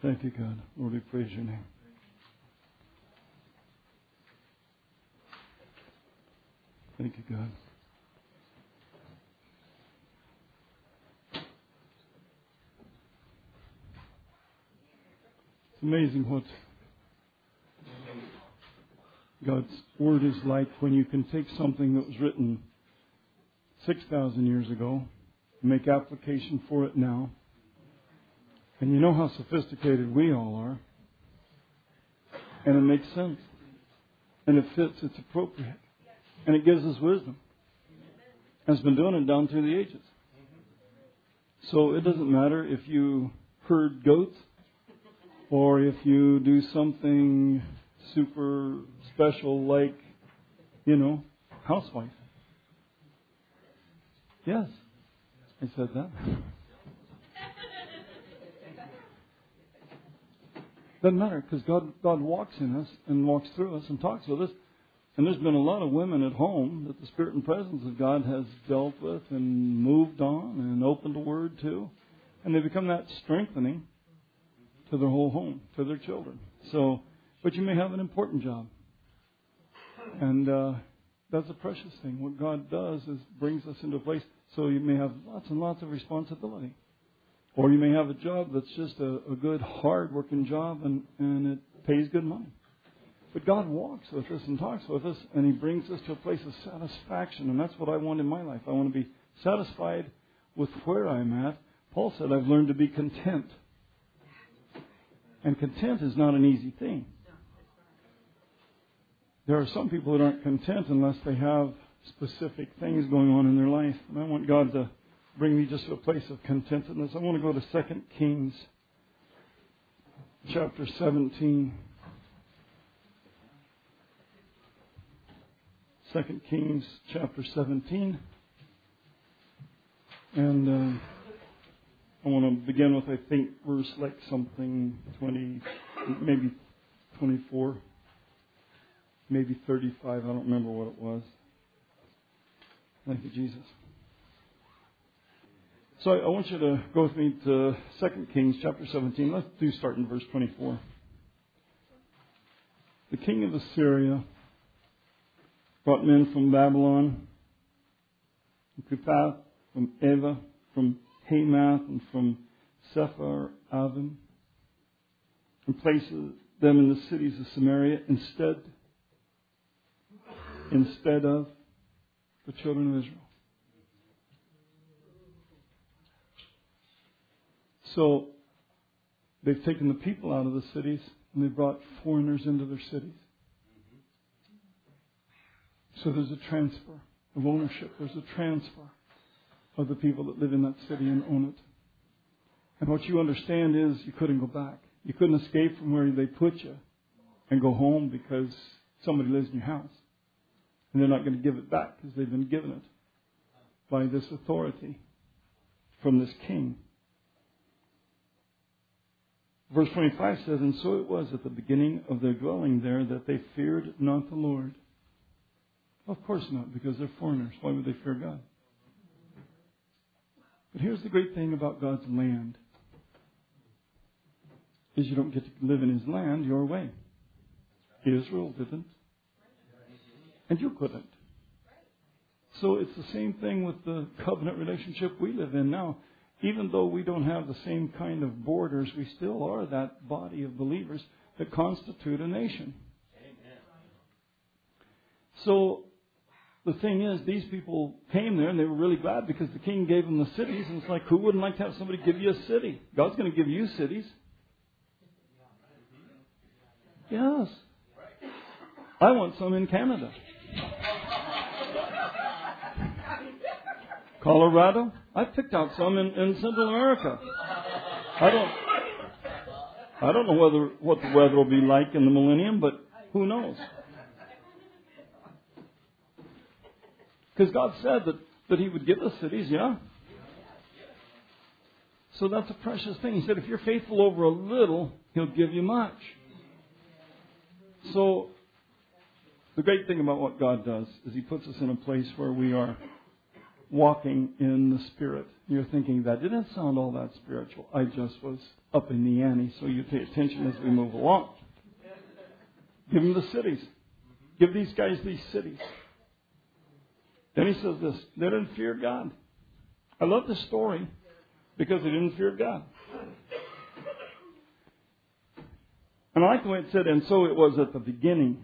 Thank you, God. Lord, we praise your name. Thank you, God. It's amazing what God's Word is like when you can take something that was written 6,000 years ago and make application for it now. And you know how sophisticated we all are. And it makes sense. And it fits. It's appropriate. And it gives us wisdom. And it's been doing it down through the ages. So it doesn't matter if you herd goats or if you do something super special like, housewife. Yes, I said that. Doesn't matter because God walks in us and walks through us and talks with us. And there's been a lot of women at home that the Spirit and presence of God has dealt with and moved on and opened the Word to. And they become that strengthening to their whole home, to their children. So, but you may have an important job. And that's a precious thing. What God does is brings us into a place so you may have lots and lots of responsibility. Or you may have a job that's just a good, hard-working job and it pays good money. But God walks with us and talks with us, and He brings us to a place of satisfaction. And that's what I want in my life. I want to be satisfied with where I'm at. Paul said, I've learned to be content. And content is not an easy thing. There are some people that aren't content unless they have specific things going on in their life. And I want God to bring me just to a place of contentedness. I want to go to 2 Kings chapter 17. 2 Kings chapter 17. And I want to begin with, I think, verse like something 20, maybe 24, maybe 35. I don't remember what it was. Thank you, Jesus. So I want you to go with me to 2 Kings chapter 17. Let's start in verse 24. The king of Assyria brought men from Babylon, from Cuthah, from Ava, from Hamath, and from Sepharvaim, and placed them in the cities of Samaria instead of the children of Israel. So they've taken the people out of the cities and they've brought foreigners into their cities. So there's a transfer of ownership. There's a transfer of the people that live in that city and own it. And what you understand is you couldn't go back. You couldn't escape from where they put you and go home because somebody lives in your house. And they're not going to give it back because they've been given it by this authority from this king. Verse 25 says, and so it was at the beginning of their dwelling there that they feared not the Lord. Of course not, because they're foreigners. Why would they fear God? But here's the great thing about God's land, is you don't get to live in His land your way. Israel didn't. And you couldn't. So it's the same thing with the covenant relationship we live in now. Even though we don't have the same kind of borders, we still are that body of believers that constitute a nation. Amen. So the thing is, these people came there and they were really glad because the king gave them the cities. And it's like, who wouldn't like to have somebody give you a city? God's going to give you cities. Yes. I want some in Canada. Colorado. I've picked out some in Central America. I don't know what the weather will be like in the millennium, but who knows? Because God said that He would give us cities, yeah? So that's a precious thing. He said, if you're faithful over a little, He'll give you much. So the great thing about what God does is He puts us in a place where we are walking in the Spirit. You're thinking, that didn't sound all that spiritual. I just was up in the ante, so you pay attention as we move along. Give them the cities. Give these guys these cities. Then he says this, they didn't fear God. I love this story because they didn't fear God. And I like the way it said, and so it was at the beginning.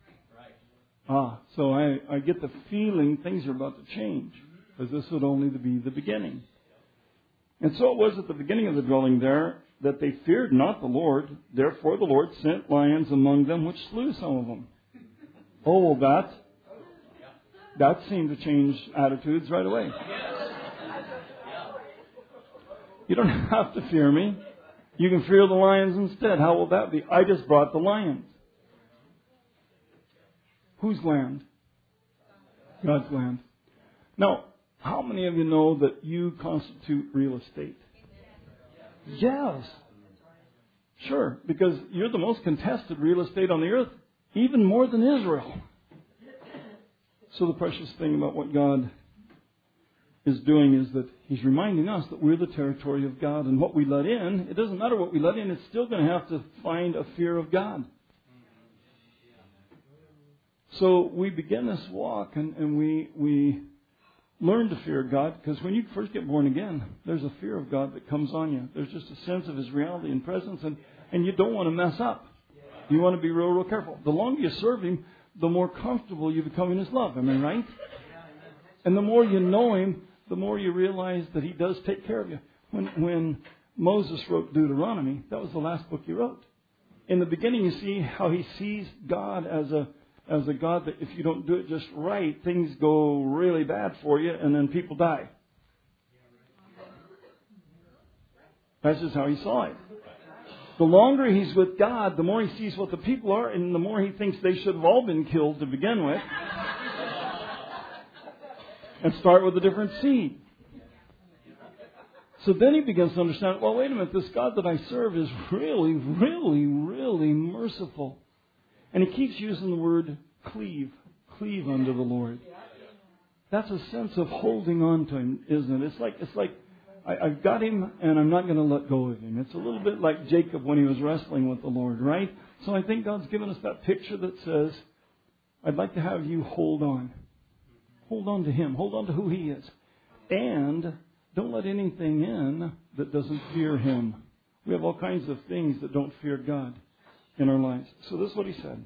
So I get the feeling things are about to change, because this would only be the beginning. And so it was at the beginning of the dwelling there that they feared not the Lord. Therefore the Lord sent lions among them, which slew some of them. Oh, well, that seemed to change attitudes right away. You don't have to fear me. You can fear the lions instead. How will that be? I just brought the lions. Whose land? God's land. Now, how many of you know that you constitute real estate? Yes. Sure, because you're the most contested real estate on the earth, even more than Israel. So the precious thing about what God is doing is that He's reminding us that we're the territory of God. And what we let in, it doesn't matter what we let in, it's still going to have to find a fear of God. So we begin this walk and we learn to fear God, because when you first get born again, there's a fear of God that comes on you. There's just a sense of His reality and presence, and you don't want to mess up. You want to be real careful. The longer you serve Him, the more comfortable you become in His love. Am I right? And the more you know Him, the more you realize that He does take care of you. When Moses wrote Deuteronomy, that was the last book he wrote. In the beginning, you see how he sees God as a God that if you don't do it just right, things go really bad for you and then people die. That's just how he saw it. The longer he's with God, the more he sees what the people are, and the more he thinks they should have all been killed to begin with. And start with a different seed. So then he begins to understand, well, wait a minute, this God that I serve is really, really, really merciful. And he keeps using the word cleave. Cleave unto the Lord. That's a sense of holding on to Him, isn't it? It's like I've got Him and I'm not going to let go of Him. It's a little bit like Jacob when he was wrestling with the Lord, right? So I think God's given us that picture that says, I'd like to have you hold on. Hold on to Him. Hold on to who He is. And don't let anything in that doesn't fear Him. We have all kinds of things that don't fear God in our lives. So this is what he said.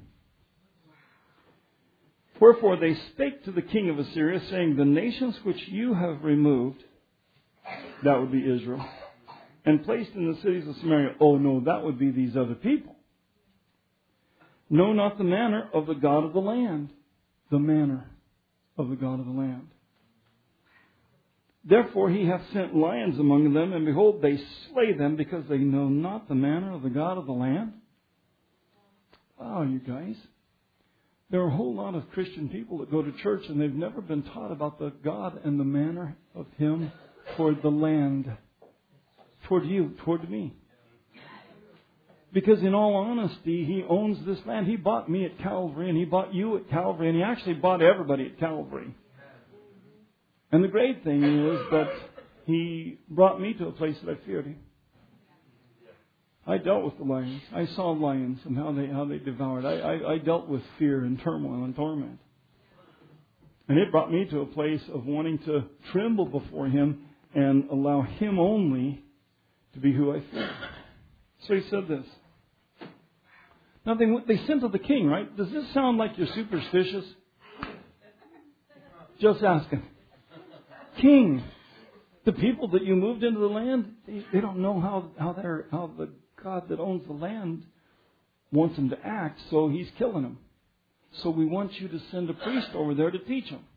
Wherefore they spake to the king of Assyria, saying, the nations which you have removed, that would be Israel, and placed in the cities of Samaria, oh no, that would be these other people, know not the manner of the God of the land. The manner of the God of the land. Therefore he hath sent lions among them, and behold, they slay them, because they know not the manner of the God of the land. Wow, you guys. There are a whole lot of Christian people that go to church and they've never been taught about the God and the manner of Him toward the land. Toward you, toward me. Because in all honesty, He owns this land. He bought me at Calvary and He bought you at Calvary and He actually bought everybody at Calvary. And the great thing is that He brought me to a place that I feared Him. I dealt with the lions. I saw lions and how they devoured. I dealt with fear and turmoil and torment. And it brought me to a place of wanting to tremble before Him and allow Him only to be who I fear. So he said this. Now they sent to the king, right? Does this sound like you're superstitious? Just asking. King, the people that you moved into the land, they don't know how the God that owns the land wants them to act, so He's killing them. So we want you to send a priest over there to teach them.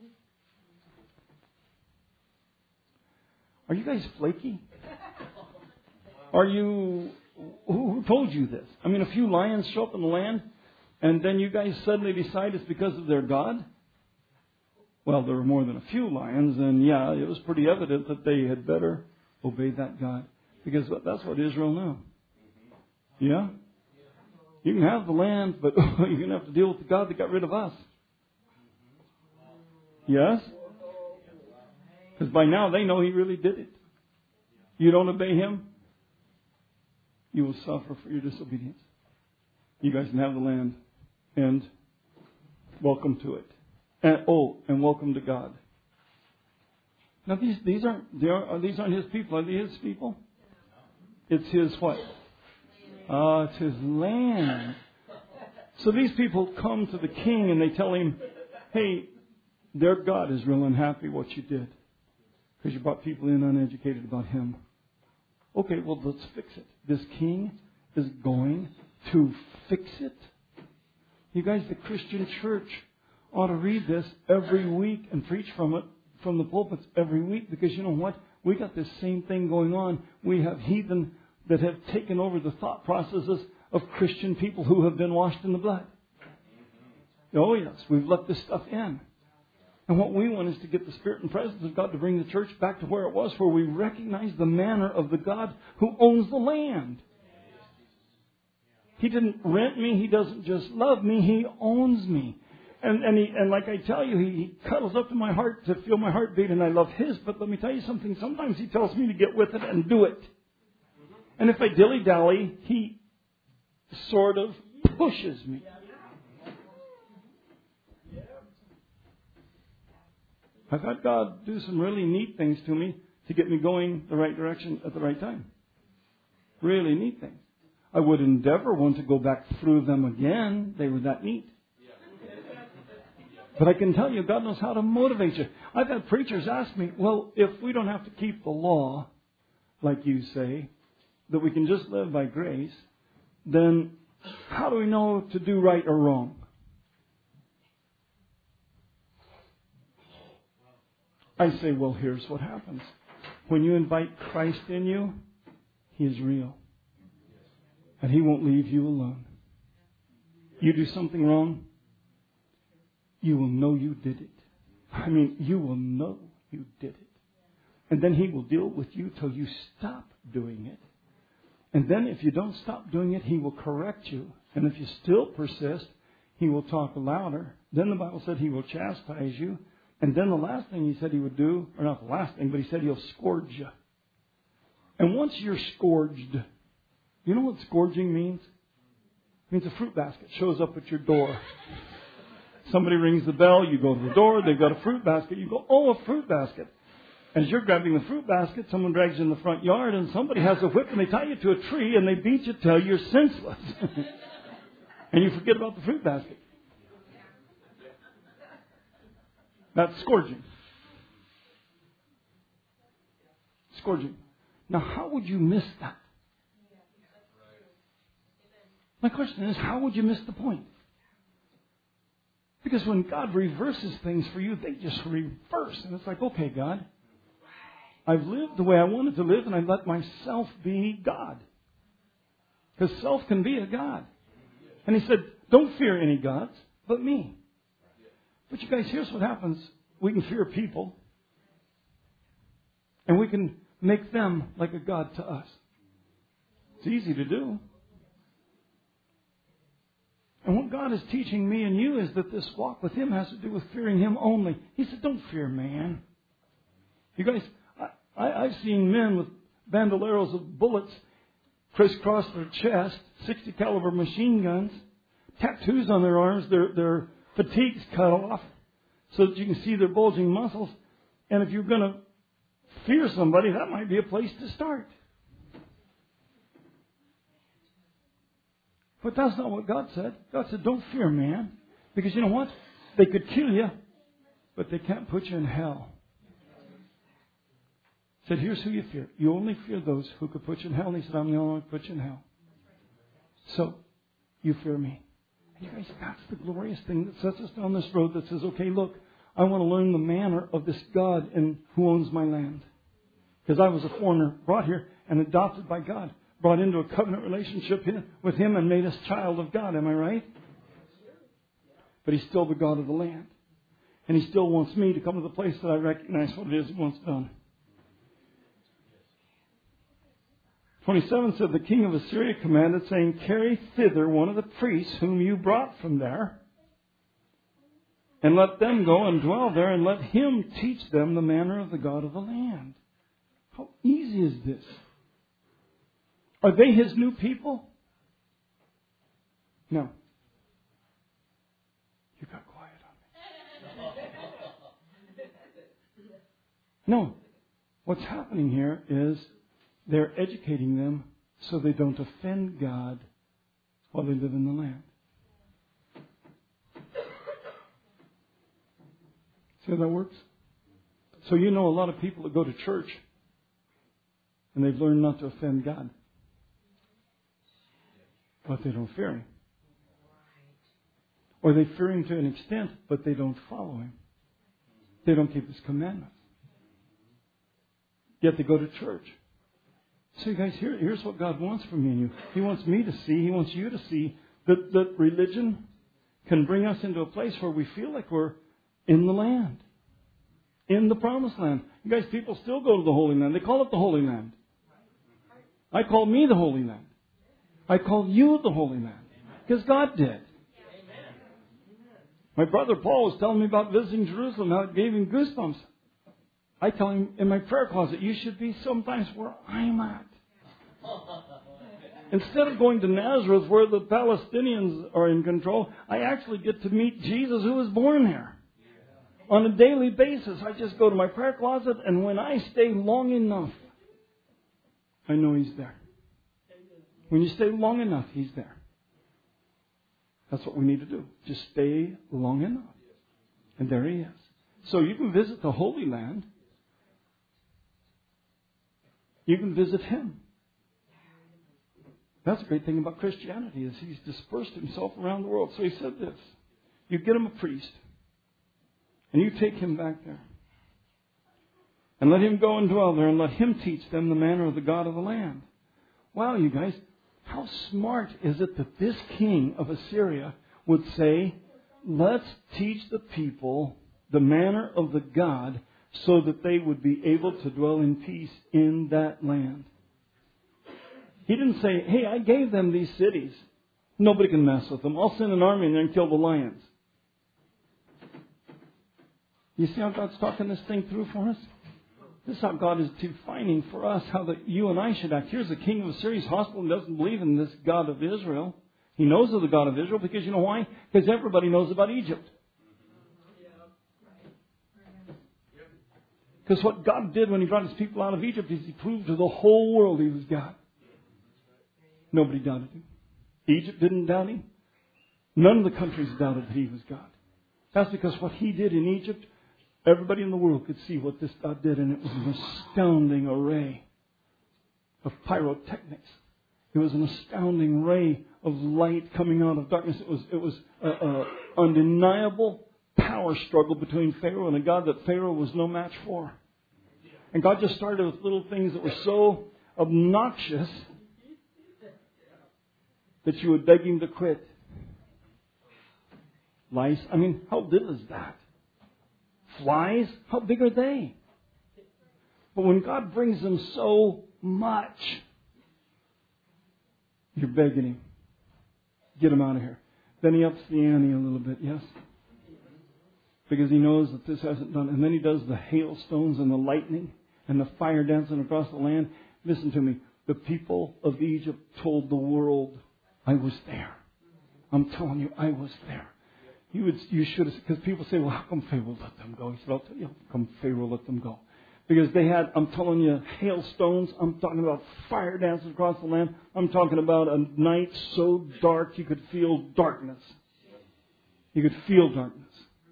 Are you guys flaky? Are you... Who told you this? I mean, a few lions show up in the land, and then you guys suddenly decide it's because of their God? Well, there were more than a few lions, and yeah, it was pretty evident that they had better obey that God. Because that's what Israel knew. Yeah? You can have the land, but you're going to have to deal with the God that got rid of us. Yes? Because by now they know He really did it. You don't obey Him, you will suffer for your disobedience. You guys can have the land. And welcome to it. And welcome to God. Now these aren't His people. Are they His people? It's His what? It's His land. So these people come to the king and they tell him, hey, their God is real unhappy what you did. Because you brought people in uneducated about Him. Okay, well, let's fix it. This king is going to fix it. You guys, the Christian church ought to read this every week and preach from it, from the pulpits every week. Because you know what? We got this same thing going on. We have heathen that have taken over the thought processes of Christian people who have been washed in the blood. Oh yes, we've let this stuff in. And what we want is to get the Spirit and presence of God to bring the church back to where it was, where we recognize the manner of the God who owns the land. He didn't rent me. He doesn't just love me. He owns me. And like I tell you, He cuddles up to my heart to feel my heartbeat, and I love His. But let me tell you something. Sometimes He tells me to get with it and do it. And if I dilly-dally, He sort of pushes me. I've had God do some really neat things to me to get me going the right direction at the right time. Really neat things. I would endeavor one to go back through them again. They were that neat. But I can tell you, God knows how to motivate you. I've had preachers ask me, well, if we don't have to keep the law, like you say, that we can just live by grace, then how do we know to do right or wrong? I say, well, here's what happens. When you invite Christ in you, He is real. And He won't leave you alone. You do something wrong, you will know you did it. I mean, you will know you did it. And then He will deal with you till you stop doing it. And then if you don't stop doing it, He will correct you. And if you still persist, He will talk louder. Then the Bible said He will chastise you. And then the last thing He said He would do, or not the last thing, but He said He'll scourge you. And once you're scourged, you know what scourging means? It means a fruit basket shows up at your door. Somebody rings the bell, you go to the door, they've got a fruit basket. You go, oh, a fruit basket. As you're grabbing the fruit basket, someone drags you in the front yard and somebody has a whip and they tie you to a tree and they beat you till you're senseless. And you forget about the fruit basket. That's scourging. Scourging. Now, how would you miss that? My question is, how would you miss the point? Because when God reverses things for you, they just reverse. And it's like, okay, God, I've lived the way I wanted to live and I let myself be God. Because self can be a God. And He said, don't fear any gods but me. But you guys, here's what happens. We can fear people. And we can make them like a God to us. It's easy to do. And what God is teaching me and you is that this walk with Him has to do with fearing Him only. He said, don't fear man. You guys, I've seen men with bandoleros of bullets crisscross their chest, 60 caliber machine guns, tattoos on their arms, their fatigues cut off so that you can see their bulging muscles. And if you're going to fear somebody, that might be a place to start. But that's not what God said. God said, don't fear man. Because you know what? They could kill you, but they can't put you in hell. He said, here's who you fear. You only fear those who could put you in hell. And He said, I'm the only one who could put you in hell. So, you fear me. And you guys, that's the glorious thing that sets us down this road that says, okay, look, I want to learn the manner of this God and who owns my land. Because I was a foreigner, brought here and adopted by God. Brought into a covenant relationship with Him and made us child of God. Am I right? But He's still the God of the land. And He still wants me to come to the place that I recognize what it is He wants done. 27 said, the king of Assyria commanded, saying, carry thither one of the priests whom you brought from there. and let them go and dwell there, and let Him teach them the manner of the God of the land. How easy is this? Are they His new people? No. You got quiet on me. No. What's happening here is they're educating them so they don't offend God while they live in the land. See how that works? So you know a lot of people that go to church and they've learned not to offend God. But they don't fear Him. Or they fear Him to an extent, but they don't follow Him. They don't keep His commandments. Yet they go to church. So you guys, here's what God wants from me and you. He wants me to see, He wants you to see that religion can bring us into a place where we feel like we're in the land. In the promised land. You guys, people still go to the Holy Land. They call it the Holy Land. I call me the Holy Land. I call you the Holy Land. Because God did. My brother Paul was telling me about visiting Jerusalem, how it gave him goosebumps. I tell him in my prayer closet, you should be sometimes where I'm at. Instead of going to Nazareth where the Palestinians are in control, I actually get to meet Jesus who was born there. On a daily basis, I just go to my prayer closet, and when I stay long enough, I know He's there. When you stay long enough, He's there. That's what we need to do. Just stay long enough. And there He is. So you can visit the Holy Land. You can visit Him. That's a great thing about Christianity, is He's dispersed Himself around the world. So He said this. You get Him a priest. And you take him back there. And let him go and dwell there, and let him teach them the manner of the God of the land. Wow, you guys, how smart is it that this king of Assyria would say, let's teach the people the manner of the God so that they would be able to dwell in peace in that land. He didn't say, hey, I gave them these cities. Nobody can mess with them. I'll send an army in there and kill the lions. You see how God's talking this thing through for us? This is how God is defining for us how that you and I should act. Here's the king of Assyria. He's hostile and doesn't believe in this God of Israel. He knows of the God of Israel because you know why? Because everybody knows about Egypt. Because what God did when He brought His people out of Egypt is He proved to the whole world He was God. Nobody doubted Him. Egypt didn't doubt Him. None of the countries doubted that He was God. That's because what He did in Egypt, everybody in the world could see what this God did, and it was an astounding array of pyrotechnics. It was an astounding ray of light coming out of darkness. It was an undeniable power struggle between Pharaoh and a God that Pharaoh was no match for. And God just started with little things that were so obnoxious that you would beg Him to quit. Lice, I mean, how little is that? Flies, how big are they? But when God brings them so much, you're begging Him, get them out of here. Then He ups the ante a little bit, yes? Because He knows that this hasn't done. And then He does the hailstones and the lightning and the fire dancing across the land. Listen to me. The people of Egypt told the world, I was there. I'm telling you, I was there. You should have, because people say, well, how come Pharaoh let them go? He said, I'll tell you how come Pharaoh let them go. Because they had, I'm telling you, hailstones. I'm talking about fire dances across the land. I'm talking about a night so dark you could feel darkness. You could feel darkness.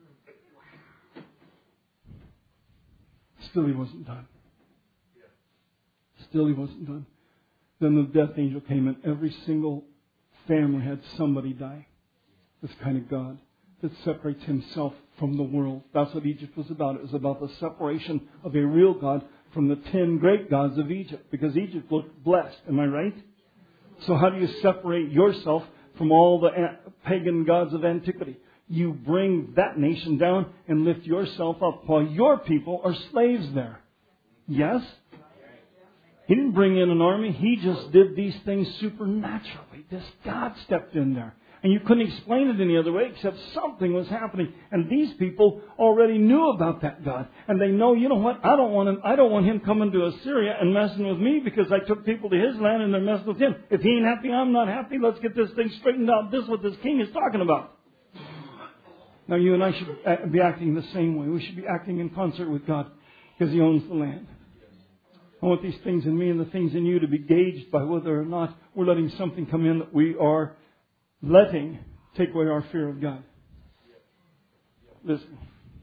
Still He wasn't done. Still He wasn't done. Then the death angel came, and every single family had somebody die. This kind of God that separates Himself from the world. That's what Egypt was about. It was about the separation of a real God from the 10 great gods of Egypt. Because Egypt looked blessed. Am I right? So how do you separate yourself from all the pagan gods of antiquity? You bring that nation down and lift yourself up while your people are slaves there. Yes? He didn't bring in an army. He just did these things supernaturally. This God stepped in there. And you couldn't explain it any other way except something was happening. And these people already knew about that God. And they know, you know what? I don't want him coming to Assyria and messing with me because I took people to his land and they're messing with him. If he ain't happy, I'm not happy. Let's get this thing straightened out. This is what this king is talking about. Now you and I should be acting the same way. We should be acting in concert with God because he owns the land. I want these things in me and the things in you to be gauged by whether or not we're letting something come in that we are letting take away our fear of God. Listen.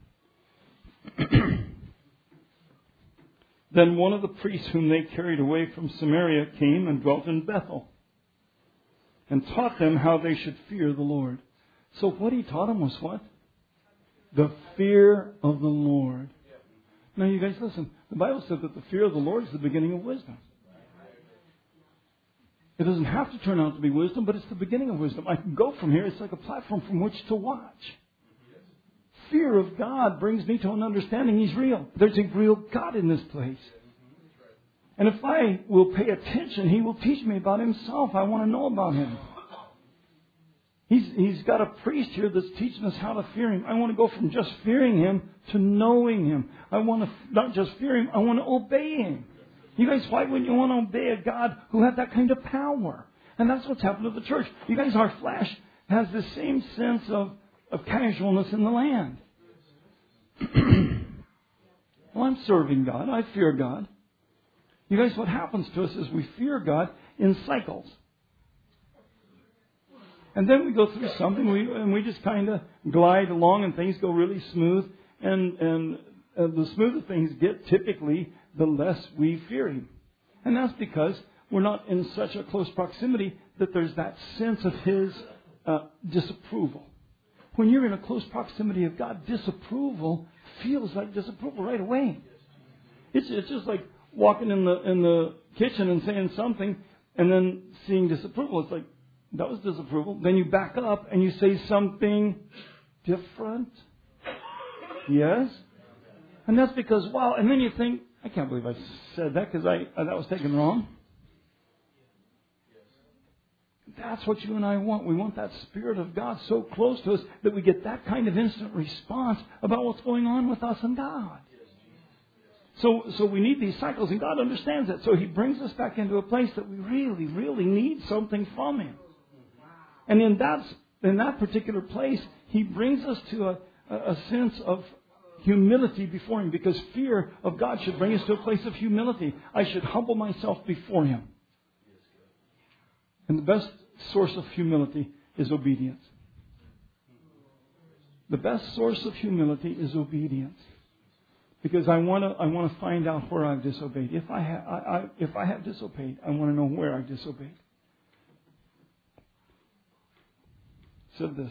Then one of the priests whom they carried away from Samaria came and dwelt in Bethel and taught them how they should fear the Lord. So what he taught them was what? The fear of the Lord. Now you guys listen. The Bible said that the fear of the Lord is the beginning of wisdom. It doesn't have to turn out to be wisdom, but it's the beginning of wisdom. I can go from here. It's like a platform from which to watch. Fear of God brings me to an understanding He's real. There's a real God in this place. And if I will pay attention, He will teach me about Himself. I want to know about Him. He's got a priest here that's teaching us how to fear Him. I want to go from just fearing Him to knowing Him. I want to not just fear Him, I want to obey Him. You guys, why wouldn't you want to obey a God who had that kind of power? And that's what's happened to the church. You guys, our flesh has the same sense of casualness in the land. Well, I'm serving God. I fear God. You guys, what happens to us is we fear God in cycles. And then we go through something and we just kind of glide along and things go really smooth. And the smoother things get, typically, the less we fear Him. And that's because we're not in such a close proximity that there's that sense of His disapproval. When you're in a close proximity of God, disapproval feels like disapproval right away. It's just like walking in the kitchen and saying something and then seeing disapproval. It's like, that was disapproval. Then you back up and you say something different. Yes? And that's because, wow. And then you think, I can't believe I said that because that was taken wrong. That's what you and I want. We want that Spirit of God so close to us that we get that kind of instant response about what's going on with us and God. So we need these cycles, and God understands that. So He brings us back into a place that we really, really need something from Him. And in that particular place, He brings us to a sense of humility before Him, because fear of God should bring us to a place of humility. I should humble myself before Him. And the best source of humility is obedience. The best source of humility is obedience. Because I want to find out where I've disobeyed. If I have disobeyed, I want to know where I've disobeyed. Said this.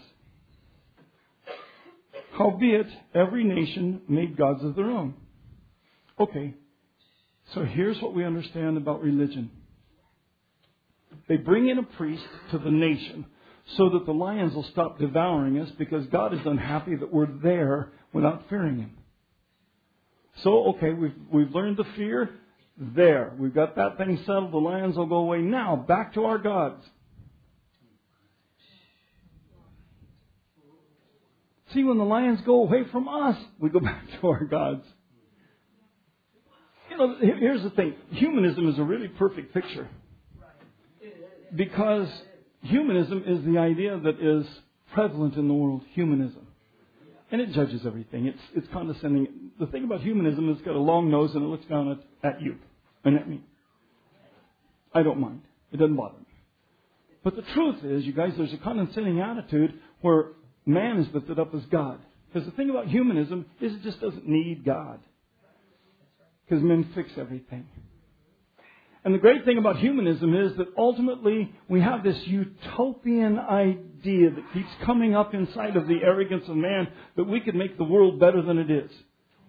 Howbeit, every nation made gods of their own. Okay, so here's what we understand about religion. They bring in a priest to the nation so that the lions will stop devouring us because God is unhappy that we're there without fearing Him. So, okay, we've learned the fear. There. We've got that thing settled. The lions will go away. Now, back to our gods. See, when the lions go away from us, we go back to our gods. You know, here's the thing. Humanism is a really perfect picture. Because humanism is the idea that is prevalent in the world. Humanism. And it judges everything. It's condescending. The thing about humanism is it's got a long nose and it looks down at you and at me. I don't mind. It doesn't bother me. But the truth is, you guys, there's a condescending attitude where man is lifted up as God. Because the thing about humanism is it just doesn't need God. Because men fix everything. And the great thing about humanism is that ultimately we have this utopian idea that keeps coming up inside of the arrogance of man that we could make the world better than it is.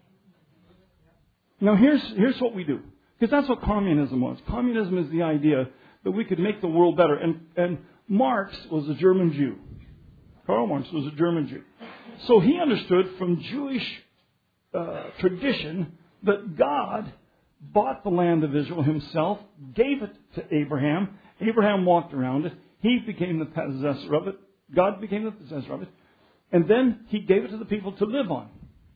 Now here's what we do. Because that's what communism was. Communism is the idea that we could make the world better. And Marx was a German Jew. Karl Marx was a German Jew. So he understood from Jewish tradition that God bought the land of Israel Himself, gave it to Abraham. Abraham walked around it. He became the possessor of it. God became the possessor of it. And then He gave it to the people to live on.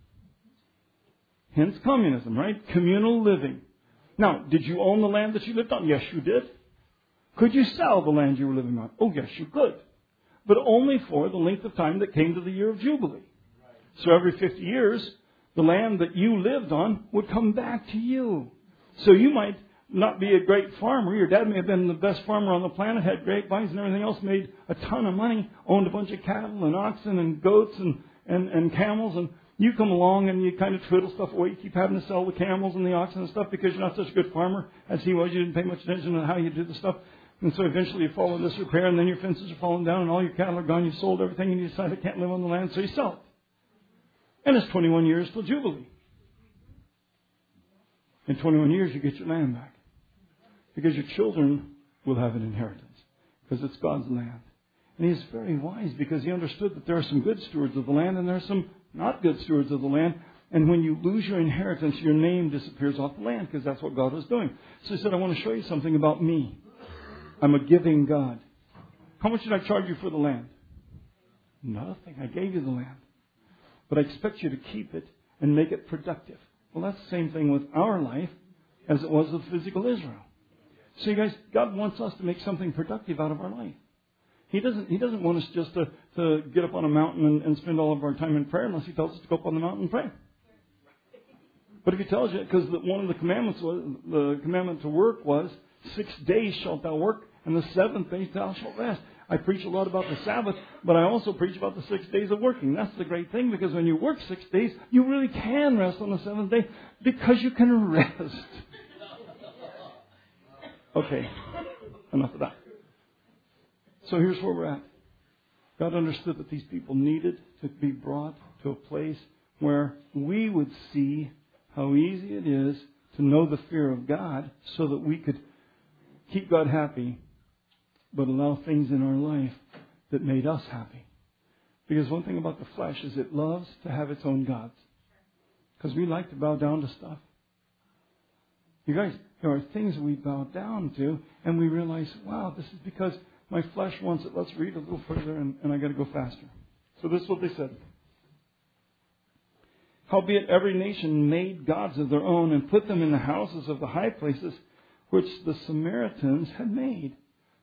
Hence communism, right? Communal living. Now, did you own the land that you lived on? Yes, you did. Could you sell the land you were living on? Oh, yes, you could. But only for the length of time that came to the year of Jubilee. So every 50 years, the land that you lived on would come back to you. So you might not be a great farmer. Your dad may have been the best farmer on the planet, had grapevines and everything else, made a ton of money, owned a bunch of cattle and oxen and goats and camels, and you come along and you kind of twiddle stuff away. You keep having to sell the camels and the oxen and stuff because you're not such a good farmer as he was. You didn't pay much attention to how you did the stuff. And so eventually you fall in disrepair, and then your fences are falling down and all your cattle are gone. You sold everything and you decide I can't live on the land, so you sell it. And it's 21 years till Jubilee. In 21 years you get your land back. Because your children will have an inheritance. Because it's God's land. And He is very wise because He understood that there are some good stewards of the land and there are some not good stewards of the land. And when you lose your inheritance, your name disappears off the land because that's what God was doing. So He said, I want to show you something about me. I'm a giving God. How much did I charge you for the land? Nothing. I gave you the land. But I expect you to keep it and make it productive. Well, that's the same thing with our life as it was with physical Israel. So you guys, God wants us to make something productive out of our life. He doesn't want us just to get up on a mountain and spend all of our time in prayer unless He tells us to go up on the mountain and pray. But if He tells you, because one of the commandments was, the commandment to work was, 6 days shalt thou work, and the 7th day thou shalt rest. I preach a lot about the Sabbath, but I also preach about the 6 days of working. That's the great thing, because when you work 6 days, you really can rest on the 7th day, because you can rest. Okay, enough of that. So here's where we're at. God understood that these people needed to be brought to a place where we would see how easy it is to know the fear of God so that we could keep God happy, but allow things in our life that made us happy. Because one thing about the flesh is it loves to have its own gods. Because we like to bow down to stuff. You guys, there are things we bow down to, and we realize, wow, this is because my flesh wants it. Let's read a little further, and I got to go faster. So this is what they said. Howbeit every nation made gods of their own, and put them in the houses of the high places, which the Samaritans had made.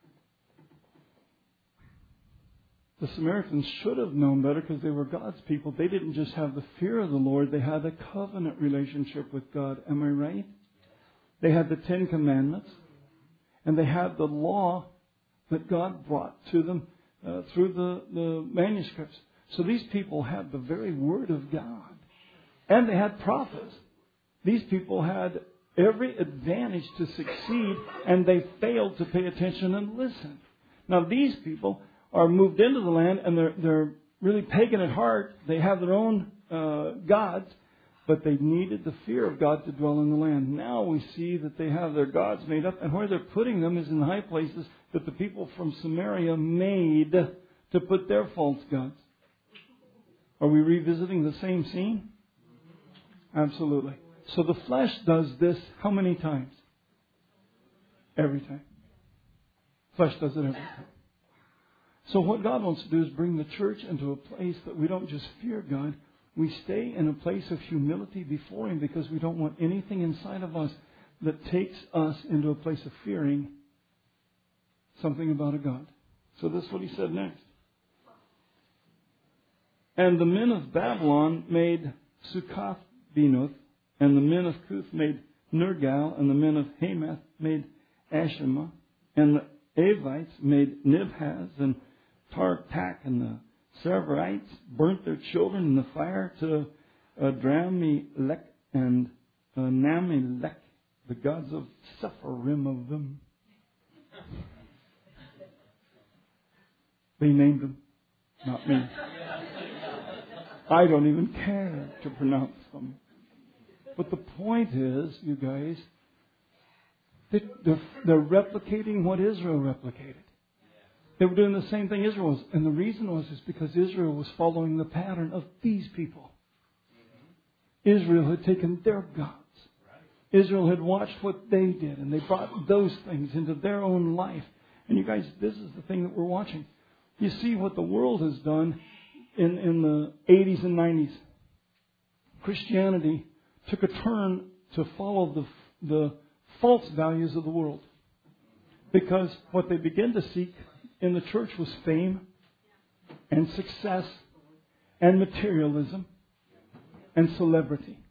The Samaritans should have known better because they were God's people. They didn't just have the fear of the Lord. They had a covenant relationship with God. Am I right? They had the 10 Commandments. And they had the law that God brought to them through the manuscripts. So these people had the very Word of God. And they had prophets. These people had every advantage to succeed, and they failed to pay attention and listen. Now these people are moved into the land, and they're really pagan at heart. They have their own gods, but they needed the fear of God to dwell in the land. Now we see that they have their gods made up, and where they're putting them is in the high places that the people from Samaria made to put their false gods. Are we revisiting the same scene? Absolutely. So the flesh does this how many times? Every time. Flesh does it every time. So what God wants to do is bring the church into a place that we don't just fear God. We stay in a place of humility before Him because we don't want anything inside of us that takes us into a place of fearing something about a God. So this is what He said next. And the men of Babylon made Succoth-Benoth, and the men of Cuth made Nergal, and the men of Hamath made Ashima, and the Avites made Nibhaz, and Tartak, and the Severites burnt their children in the fire to Adramelech and Namelech, the gods of Sepharim of them. They named them, not me. I don't even care to pronounce them. But the point is, you guys, they're replicating what Israel replicated. They were doing the same thing Israel was. And the reason was because Israel was following the pattern of these people. Israel had taken their gods. Israel had watched what they did, and they brought those things into their own life. And you guys, this is the thing that we're watching. You see what the world has done in the 80s and 90s. Christianity took a turn to follow the false values of the world. Because what they began to seek in the church was fame and success and materialism and celebrity.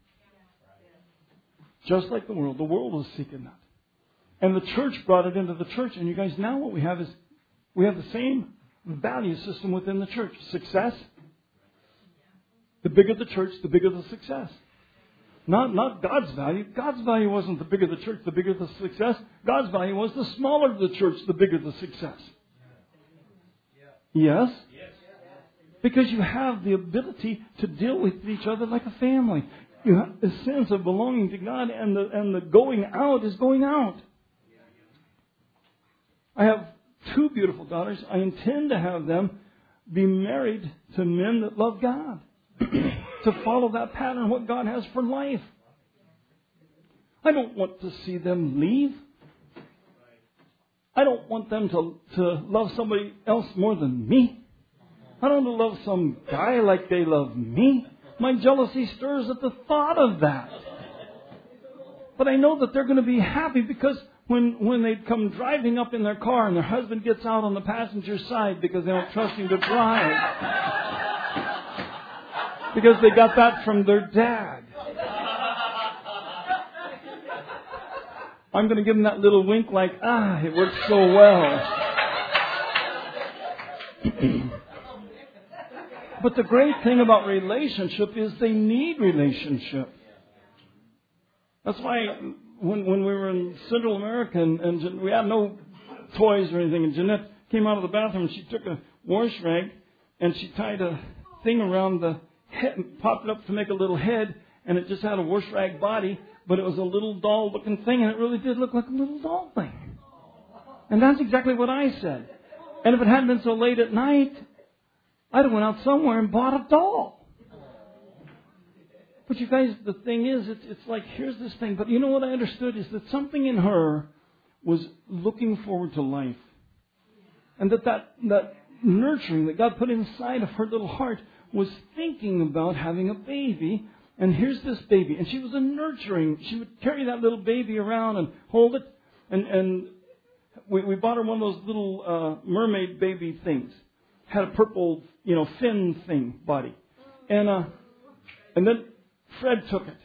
Just like the world. The world was seeking that. And the church brought it into the church. And you guys, now what we have is we have the same value system within the church. Success. The bigger the church, the bigger the success. Not God's value. God's value wasn't the bigger the church, the bigger the success. God's value was the smaller the church, the bigger the success. Yes? Because you have the ability to deal with each other like a family. You have a sense of belonging to God, and the going out is going out. I have 2 beautiful daughters. I intend to have them be married to men that love God. To follow that pattern, what God has for life. I don't want to see them leave. I don't want them to love somebody else more than me. I don't want to love some guy like they love me. My jealousy stirs at the thought of that. But I know that they're going to be happy because when they come driving up in their car and their husband gets out on the passenger side because they don't trust him to drive. Because they got that from their dad. I'm going to give them that little wink like, it works so well. But the great thing about relationship is they need relationship. That's why when we were in Central America and we had no toys or anything, and Jeanette came out of the bathroom and she took a wash rag and she tied a thing around the head, popped it up to make a little head, and it just had a wash rag body, but it was a little doll looking thing, and it really did look like a little doll thing. And that's exactly what I said. And if it hadn't been so late at night, I'd have went out somewhere and bought a doll. But you guys, the thing is, it's like, here's this thing. But you know what I understood is that something in her was looking forward to life. And that nurturing that God put inside of her little heart was thinking about having a baby. And here's this baby. And she was a nurturing. She would carry that little baby around and hold it. And we bought her one of those little mermaid baby things. Had a purple, fin thing body. And then Fred took it.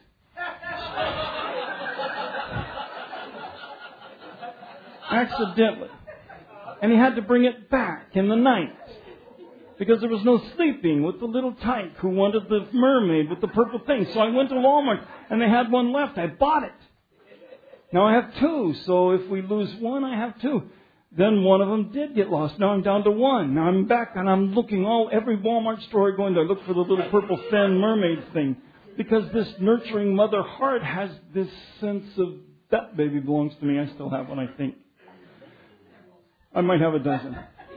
Accidentally. And he had to bring it back in the night. Because there was no sleeping with the little tyke who wanted the mermaid with the purple thing. So I went to Walmart and they had one left. I bought it. Now I have 2. So if we lose one, I have 2. Then one of them did get lost. Now I'm down to 1. Now I'm back and I'm looking every Walmart store going to look for the little purple fin mermaid thing. Because this nurturing mother heart has this sense of, that baby belongs to me. I still have one, I think. I might have a dozen.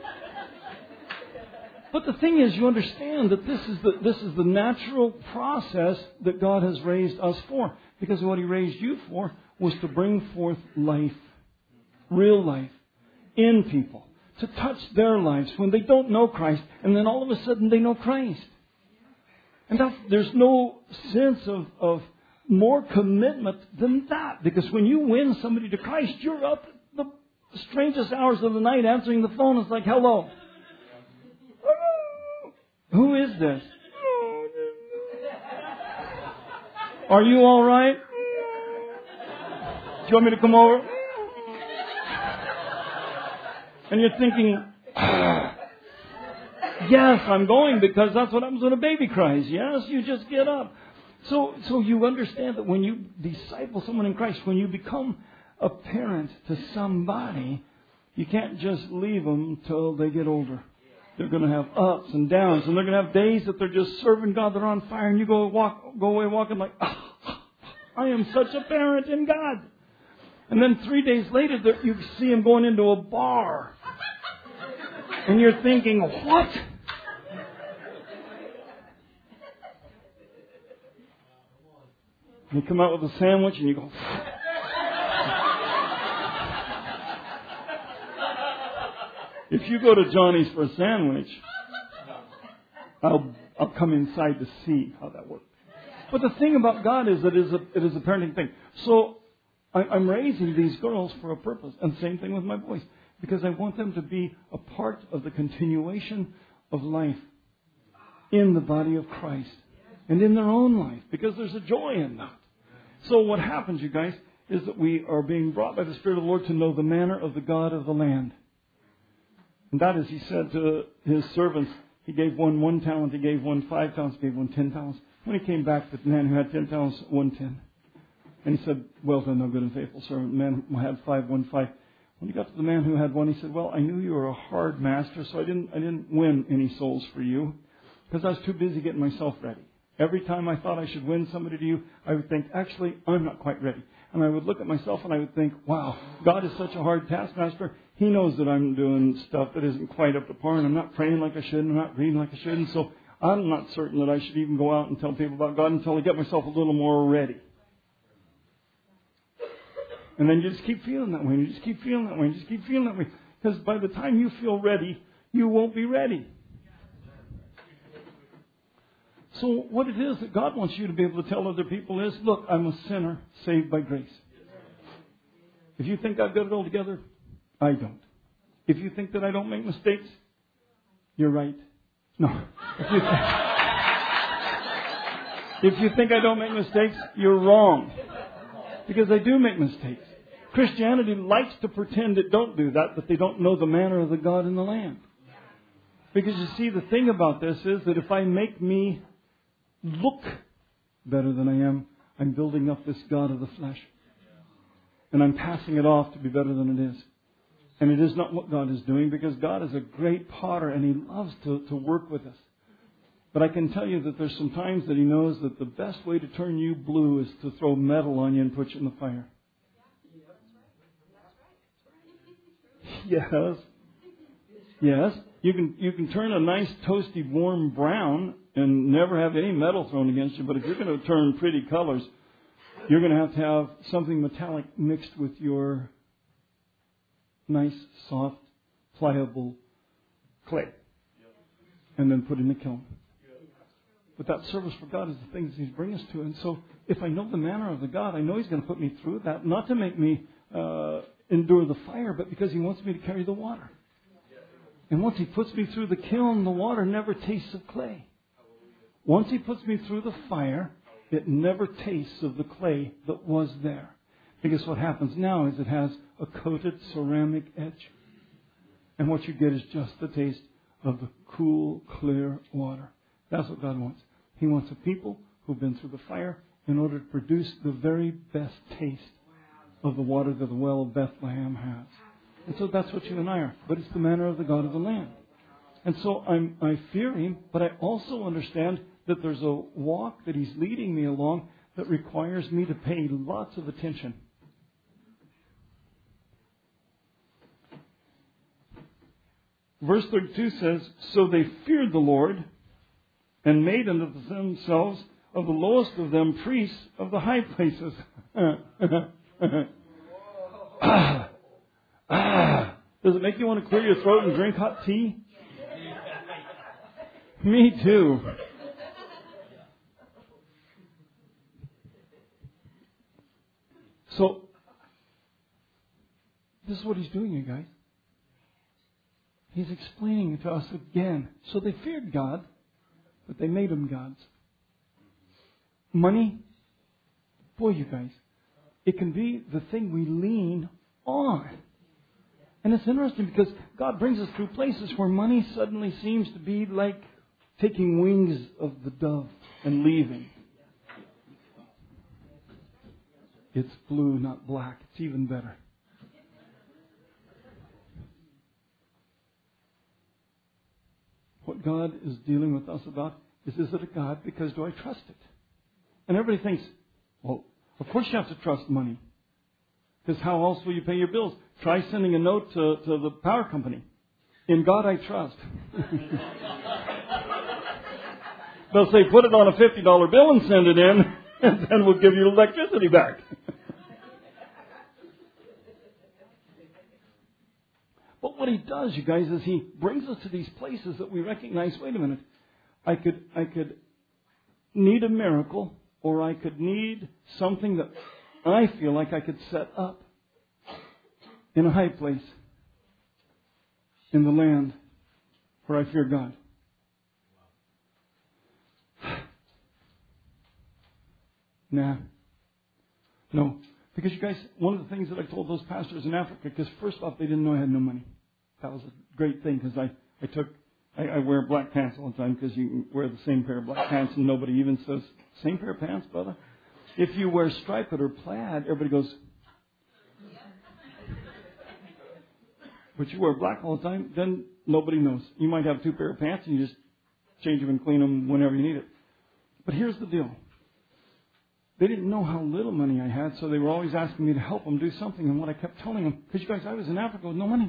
But the thing is, you understand that this is the natural process that God has raised us for. Because what He raised you for was to bring forth life, real life, in people. To touch their lives when they don't know Christ. And then all of a sudden they know Christ. And there's no sense of more commitment than that. Because when you win somebody to Christ, you're up at the strangest hours of the night answering the phone. It's like, hello. Who is this? Are you all right? Do you want me to come over? And you're thinking, yes, I'm going because that's what happens when a baby cries. Yes, you just get up. So you understand that when you disciple someone in Christ, when you become a parent to somebody, you can't just leave them till they get older. They're going to have ups and downs, and they're going to have days that they're just serving God. They're on fire, and you go away walking like, I am such a parent in God. And then 3 days later, you see them going into a bar, and you're thinking, what? You come out with a sandwich, and you go. If you go to Johnny's for a sandwich, I'll come inside to see how that works. But the thing about God is that it is a parenting thing. So I'm raising these girls for a purpose. And same thing with my boys. Because I want them to be a part of the continuation of life in the body of Christ. And in their own life. Because there's a joy in that. So what happens, you guys, is that we are being brought by the Spirit of the Lord to know the manner of the God of the land. And that is, He said to His servants, He gave one 1 talent, He gave one 5 talents, He gave one 10 talents. When He came back, the man who had 10 talents, 1 10. And He said, well done, thou good and faithful servant. The man who had 5, 1 5. When He got to the man who had 1, He said, well, I knew you were a hard master, so I didn't win any souls for you. Because I was too busy getting myself ready. Every time I thought I should win somebody to you, I would think, actually, I'm not quite ready. And I would look at myself and I would think, wow, God is such a hard taskmaster. He knows that I'm doing stuff that isn't quite up to par, and I'm not praying like I should, and I'm not reading like I should. And so I'm not certain that I should even go out and tell people about God until I get myself a little more ready. And then you just keep feeling that way, and you just keep feeling that way, and you just keep feeling that way. Because by the time you feel ready, you won't be ready. So what it is that God wants you to be able to tell other people is, look, I'm a sinner saved by grace. If you think I've got it all together, I don't. If you think that I don't make mistakes, you're right. No. If you think I don't make mistakes, you're wrong. Because I do make mistakes. Christianity likes to pretend it don't do that, but they don't know the manner of the God in the land. Because you see, the thing about this is that if I make me look better than I am, I'm building up this God of the flesh. And I'm passing it off to be better than it is. And it is not what God is doing, because God is a great potter and He loves to work with us. But I can tell you that there's some times that He knows that the best way to turn you blue is to throw metal on you and put you in the fire. Yes. Yes. You can turn a nice toasty warm brown and never have any metal thrown against you. But if you're going to turn pretty colors, you're going to have something metallic mixed with your nice, soft, pliable clay. And then put in the kiln. But that service for God is the things He's bringing us to. And so if I know the manner of the God, I know He's going to put me through that. Not to make me endure the fire, but because He wants me to carry the water. And once He puts me through the kiln, the water never tastes of clay. Once He puts me through the fire, it never tastes of the clay that was there. Because what happens now is it has a coated ceramic edge. And what you get is just the taste of the cool, clear water. That's what God wants. He wants a people who've been through the fire in order to produce the very best taste of the water that the well of Bethlehem has. And so that's what you and I are. But it's the manner of the God of the land. And so I fear Him, but I also understand that there's a walk that He's leading me along that requires me to pay lots of attention. Verse 32 says, so they feared the Lord and made unto themselves of the lowest of them priests of the high places. Does it make you want to clear your throat and drink hot tea? Me too. So, this is what He's doing, you guys. He's explaining to us again. So they feared God, but they made Him gods. Money, boy, you guys, it can be the thing we lean on. And it's interesting because God brings us through places where money suddenly seems to be like taking wings of the dove and leaving. It's blue, not black. It's even better. What God is dealing with us about is it a God? Because do I trust it? And everybody thinks, well, of course you have to trust money. Because how else will you pay your bills? Try sending a note to the power company. In God I trust. They'll say, put it on a $50 bill and send it in, and then we'll give you electricity back. But what He does, you guys, is He brings us to these places that we recognize, wait a minute, I could need a miracle, or I could need something that I feel like I could set up in a high place in the land where I fear God. Nah. No. Because you guys, one of the things that I told those pastors in Africa, because first off, they didn't know I had no money. That was a great thing, because I wear black pants all the time, because you can wear the same pair of black pants and nobody even says, same pair of pants, brother? If you wear striped or plaid, everybody goes, but you wear black all the time, then nobody knows. You might have two pair of pants and you just change them and clean them whenever you need it. But here's the deal. They didn't know how little money I had, so they were always asking me to help them do something. And what I kept telling them, because you guys, I was in Africa with no money.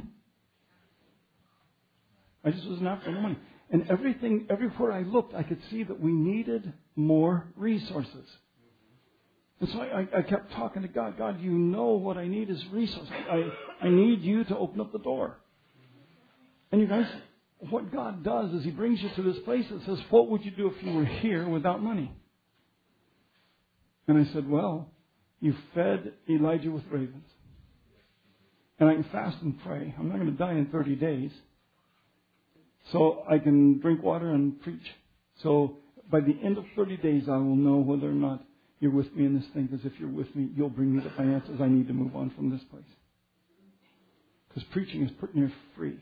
I just was in Africa with no money. And everywhere I looked, I could see that we needed more resources. And so I kept talking to God. God, you know what I need is resources. I need you to open up the door. And you guys, what God does is He brings you to this place that says, what would you do if you were here without money? And I said, well, you fed Elijah with ravens. And I can fast and pray. I'm not going to die in 30 days. So I can drink water and preach. So by the end of 30 days, I will know whether or not you're with me in this thing. Because if you're with me, you'll bring me the finances I need to move on from this place. Because preaching is pretty near free.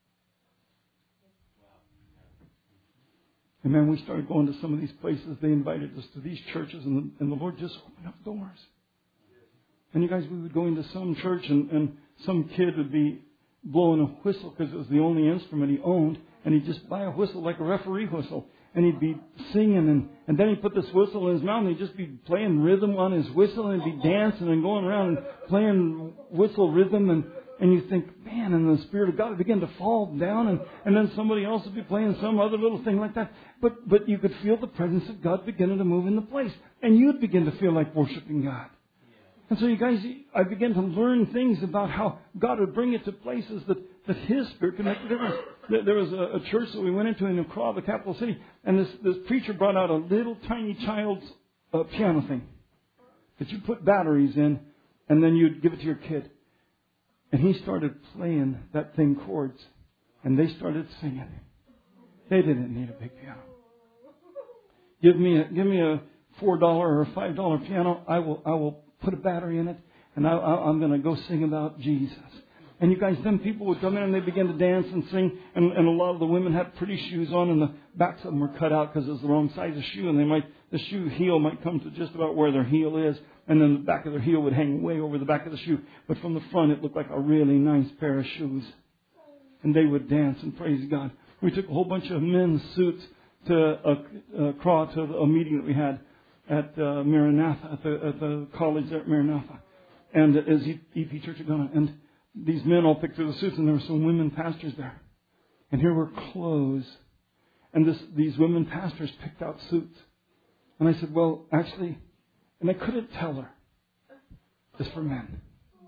And then we started going to some of these places. They invited us to these churches, and the Lord just opened up doors. And you guys, we would go into some church, and some kid would be blowing a whistle because it was the only instrument he owned, and he'd just buy a whistle like a referee whistle, and he'd be singing, and then he'd put this whistle in his mouth, and he'd just be playing rhythm on his whistle, and he'd be dancing and going around and playing whistle rhythm, and you think, man, and the Spirit of God would begin to fall down, and then somebody else would be playing some other little thing like that. But you could feel the presence of God beginning to move in the place. And you'd begin to feel like worshiping God. And so you guys, I began to learn things about how God would bring you to places that His Spirit could make a difference. There was a church that we went into in Accra, the capital city, and this preacher brought out a little tiny child's piano thing that you put batteries in, and then you'd give it to your kid. And he started playing that thing chords, and they started singing. They didn't need a big piano. Give me a $4 or a $5 piano. I will put a battery in it, and I'm going to go sing about Jesus. And you guys, then people would come in and they begin to dance and sing, and a lot of the women had pretty shoes on, and the backs of them were cut out because it was the wrong size of shoe, and the shoe heel might come to just about where their heel is. And then the back of their heel would hang way over the back of the shoe. But from the front, it looked like a really nice pair of shoes. And they would dance and praise God. We took a whole bunch of men's suits to Accra to a meeting that we had at Maranatha, at the college there at Maranatha. And as EP Church of Ghana. And these men all picked through the suits, and there were some women pastors there. And here were clothes. And these women pastors picked out suits. And I said, well, actually... And I couldn't tell her. It's for men.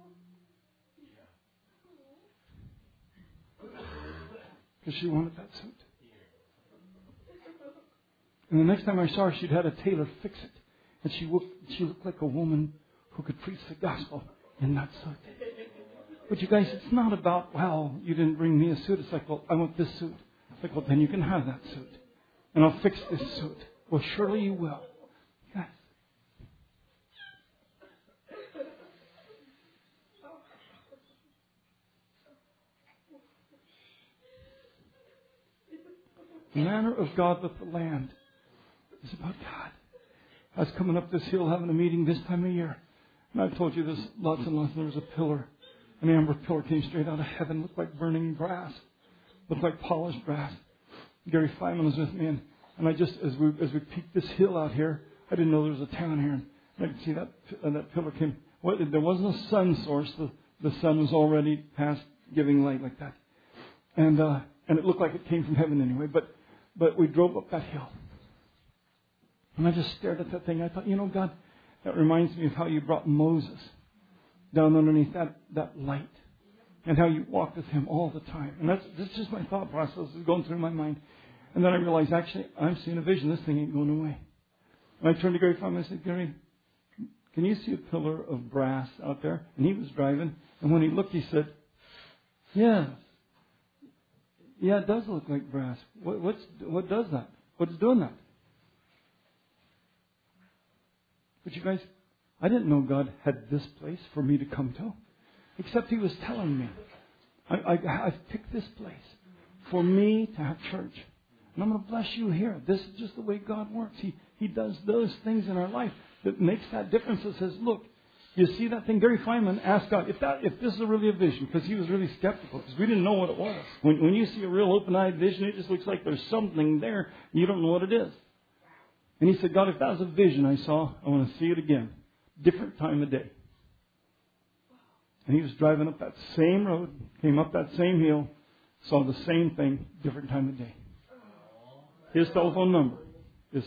Because she wanted that suit. And the next time I saw her, she'd had a tailor fix it. And she looked like a woman who could preach the gospel in that suit. But you guys, it's not about, well, you didn't bring me a suit. It's like, well, I want this suit. It's like, well, then you can have that suit. And I'll fix this suit. Well, surely you will. Guys. The manner of God with the land is about God. I was coming up this hill having a meeting this time of year. And I've told you this lots and lots. There was a pillar. An amber pillar came straight out of heaven. Looked like burning brass. Looked like polished brass. Gary Feynman was with me. And I just, as we peeked this hill out here, I didn't know there was a town here. And I could see that pillar came. Well, there wasn't a sun source. The sun was already past giving light like that. And it looked like it came from heaven anyway. But we drove up that hill. And I just stared at that thing. I thought, God, that reminds me of how you brought Moses down underneath that light. and how you walked with Him all the time. And that's just my thought process is going through my mind. And then I realized, actually, I'm seeing a vision. This thing ain't going away. And I turned to Gary Farmer and I said, Gary, can you see a pillar of brass out there? And he was driving. And when he looked, he said, yeah, it does look like brass. What does that? What's doing that? But you guys, I didn't know God had this place for me to come to. Except He was telling me, I've picked this place for me to have church. And I'm going to bless you here. This is just the way God works. He does those things in our life that makes that difference. That says, look, you see that thing? Gary Feynman asked God, if this is really a vision, because he was really skeptical, because we didn't know what it was. When you see a real open-eyed vision, it just looks like there's something there, and you don't know what it is. And he said, God, if that was a vision I saw, I want to see it again. Different time of day. And he was driving up that same road, came up that same hill, saw the same thing, different time of day. His telephone number is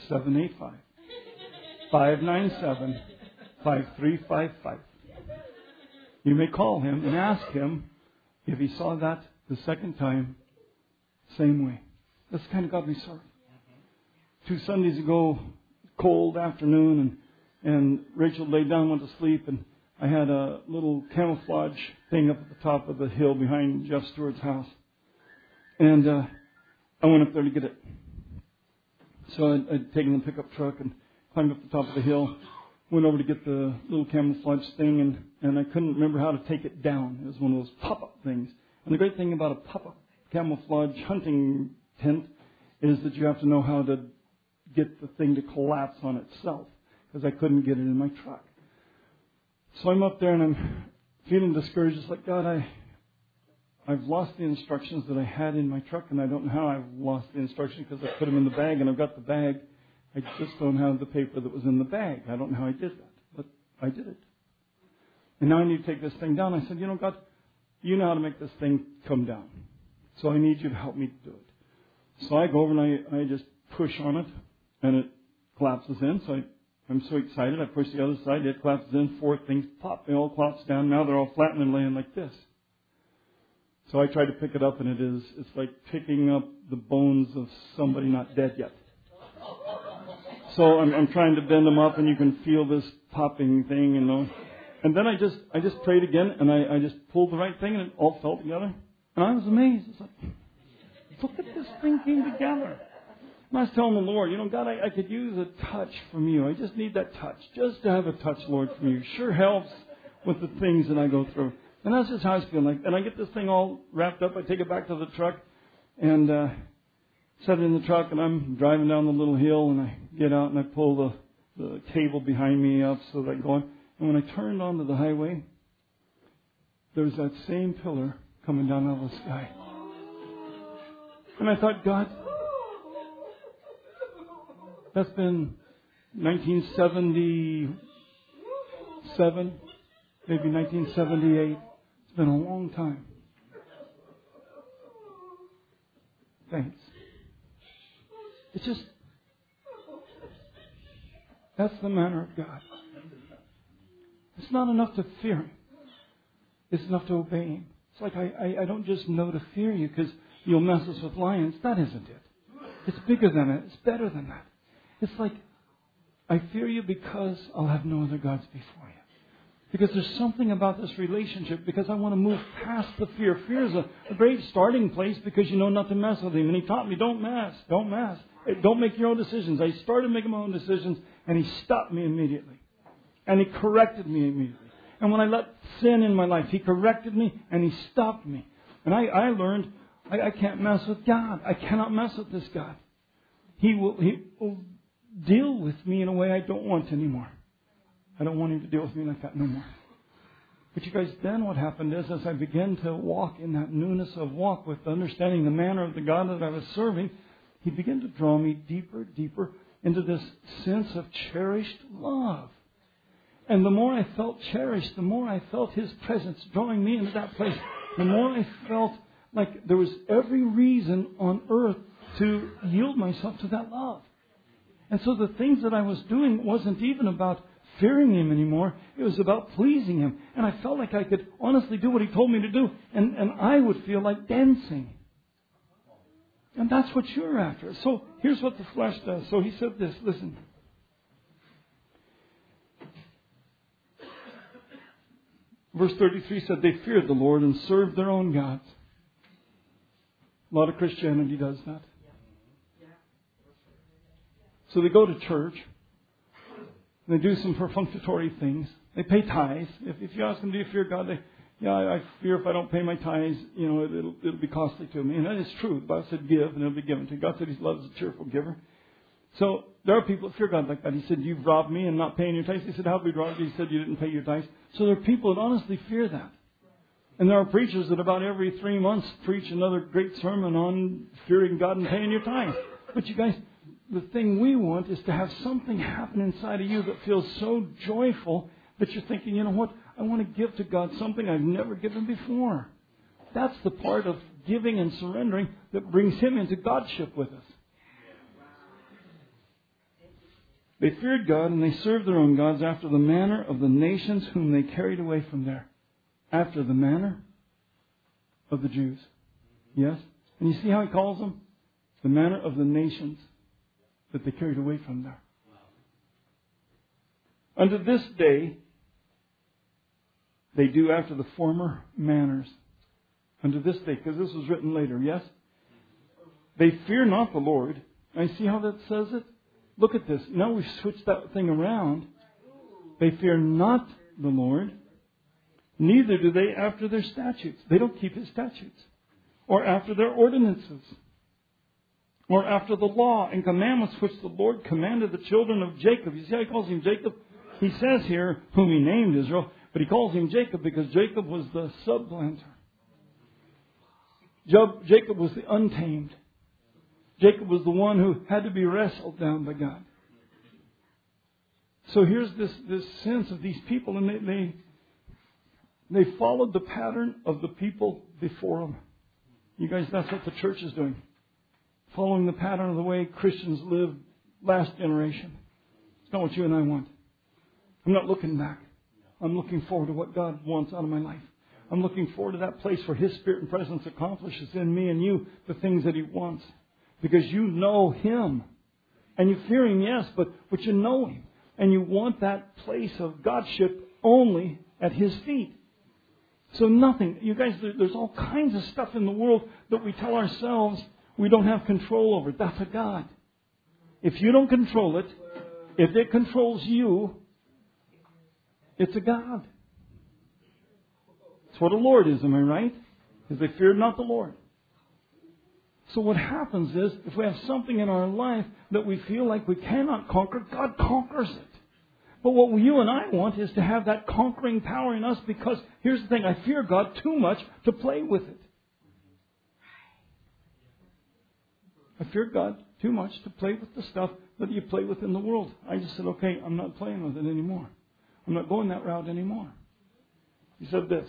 785-597-5355. You may call him and ask him if he saw that the second time, same way. That's the kind of God we serve. 2 Sundays ago, cold afternoon, and Rachel laid down, went to sleep, and I had a little camouflage thing up at the top of the hill behind Jeff Stewart's house. And I went up there to get it. So I'd taken the pickup truck and climbed up the top of the hill, went over to get the little camouflage thing, and I couldn't remember how to take it down. It was one of those pop-up things. And the great thing about a pop-up camouflage hunting tent is that you have to know how to get the thing to collapse on itself, because I couldn't get it in my truck. So I'm up there and I'm feeling discouraged. It's like, God, I've lost the instructions that I had in my truck, and I don't know how I've lost the instructions because I put them in the bag, and I've got the bag. I just don't have the paper that was in the bag. I don't know how I did that, but I did it. And now I need to take this thing down. I said, God, you know how to make this thing come down. So I need you to help me do it. So I go over and I just push on it, and it collapses in. So I'm so excited. I push the other side. It collapses in. 4 things pop. They all collapse down. Now they're all flattened and laying like this. So I try to pick it up, and it's like picking up the bones of somebody not dead yet. So I'm trying to bend them up, and you can feel this popping thing, And then I just prayed again, and I just pulled the right thing, and it all fell together. And I was amazed. It's like, look at this thing came together. And I was telling the Lord, God, I could use a touch from you. I just need that touch. Just to have a touch, Lord, from you. Sure helps with the things that I go through. And that's just how I was feeling. And I get this thing all wrapped up. I take it back to the truck and set it in the truck. And I'm driving down the little hill. And I get out and I pull the cable behind me up so that I go on. And when I turned onto the highway, there's that same pillar coming down out of the sky. And I thought, God, that's been 1977, maybe 1978. It's been a long time. Thanks. It's just, that's the manner of God. It's not enough to fear Him. It's enough to obey Him. It's like I don't just know to fear you because you'll mess us with lions. That isn't it. It's bigger than it. It's better than that. It's like, I fear you because I'll have no other gods before you. Because there's something about this relationship, because I want to move past the fear. Fear is a great starting place because you know not to mess with Him. And He taught me, don't mess. Don't make your own decisions. I started making my own decisions, and He stopped me immediately. And He corrected me immediately. And when I let sin in my life, He corrected me, and He stopped me. And I learned, I can't mess with God. I cannot mess with this God. He will deal with me in a way I don't want anymore. I don't want Him to deal with me like that no more. But you guys, then what happened is, as I began to walk in that newness of walk with understanding the manner of the God that I was serving, He began to draw me deeper, deeper into this sense of cherished love. And the more I felt cherished, the more I felt His presence drawing me into that place, the more I felt like there was every reason on earth to yield myself to that love. And so the things that I was doing wasn't even about fearing Him anymore. It was about pleasing Him. And I felt like I could honestly do what He told me to do. And I would feel like dancing. And that's what you're after. So here's what the flesh does. So he said this, listen. Verse 33 said they feared the Lord and served their own gods. A lot of Christianity does that. So they go to church. They do some perfunctory things. They pay tithes. If you ask them, do you fear God? I fear if I don't pay my tithes, it'll be costly to me. And that is true. The Bible said give and it'll be given to you. God said He loves a cheerful giver. So there are people that fear God like that. He said, you've robbed me and not paying your tithes. He said, how have we robbed you? He said, you didn't pay your tithes. So there are people that honestly fear that. And there are preachers that about every 3 months preach another great sermon on fearing God and paying your tithes. But you guys, the thing we want is to have something happen inside of you that feels so joyful that you're thinking, you know what? I want to give to God something I've never given before. That's the part of giving and surrendering that brings Him into Godship with us. They feared God and they served their own gods after the manner of the nations whom they carried away from there. After the manner of the Jews. Yes? And you see how He calls them? The manner of the nations that they carried away from there. Unto this day, they do after the former manners. Unto this day, because this was written later, yes? They fear not the Lord. And you see how that says it? Look at this. Now we've switched that thing around. They fear not the Lord. Neither do they after their statutes. They don't keep His statutes. Or after their ordinances. Or after the law and commandments which the Lord commanded the children of Jacob. You see how He calls him Jacob? He says here, whom He named Israel. But He calls him Jacob because Jacob was the supplanter. Jacob was the untamed. Jacob was the one who had to be wrestled down by God. So here's this sense of these people, and they followed the pattern of the people before them. You guys, that's what the church is doing. Following the pattern of the way Christians lived last generation. It's not what you and I want. I'm not looking back. I'm looking forward to what God wants out of my life. I'm looking forward to that place where His Spirit and presence accomplishes in me and you the things that He wants. Because you know Him. And you fear Him, yes, but you know Him. And you want that place of Godship only at His feet. So nothing. You guys, there's all kinds of stuff in the world that we tell ourselves we don't have control over. That's a God. If you don't control it, if it controls you, it's a God. That's what a Lord is, am I right? Because they feared not the Lord. So what happens is, if we have something in our life that we feel like we cannot conquer, God conquers it. But what you and I want is to have that conquering power in us, because here's the thing, I fear God too much to play with it. I fear God too much to play with the stuff that you play with in the world. I just said, okay, I'm not playing with it anymore. I'm not going that route anymore. He said this.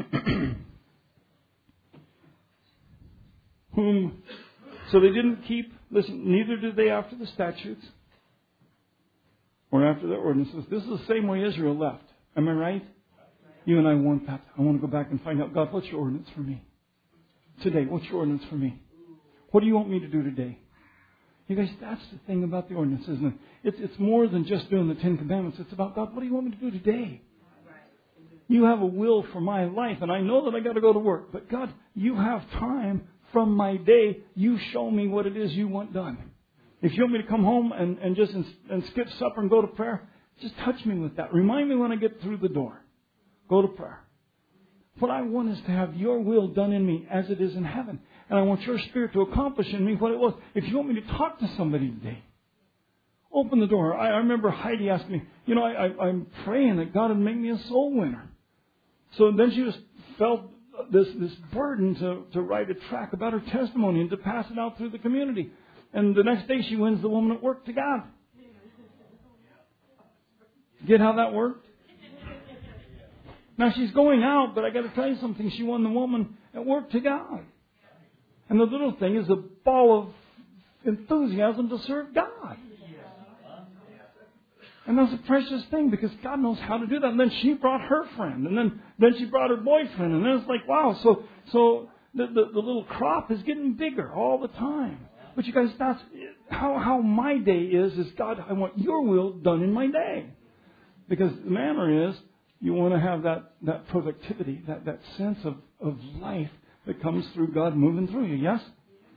So they didn't keep, listen, neither did they after the statutes or after the ordinances. This is the same way Israel left. Am I right? You and I want that. I want to go back and find out, God, what's your ordinance for me? Today, what's your ordinance for me? What do you want me to do today? You guys, that's the thing about the ordinance, isn't it? It's more than just doing the 10 Commandments. It's about, God, what do you want me to do today? You have a will for my life, and I know that I got to go to work. But God, you have time from my day. You show me what it is you want done. If you want me to come home and just skip supper and go to prayer, just touch me with that. Remind me when I get through the door. Go to prayer. What I want is to have your will done in me as it is in heaven. And I want your Spirit to accomplish in me what it was. If you want me to talk to somebody today, open the door. I remember Heidi asked me, I'm praying that God would make me a soul winner. So then she just felt this burden to write a track about her testimony and to pass it out through the community. And the next day she wins the woman at work to God. Get how that worked? Now she's going out, but I got to tell you something. She won the woman at work to God. And the little thing is a ball of enthusiasm to serve God. And that's a precious thing because God knows how to do that. And then she brought her friend. And then she brought her boyfriend. And then it's like, wow, so the little crop is getting bigger all the time. But you guys, that's how my day is God, I want your will done in my day. Because the manner is, you want to have that productivity, that sense of life that comes through God moving through you. Yes?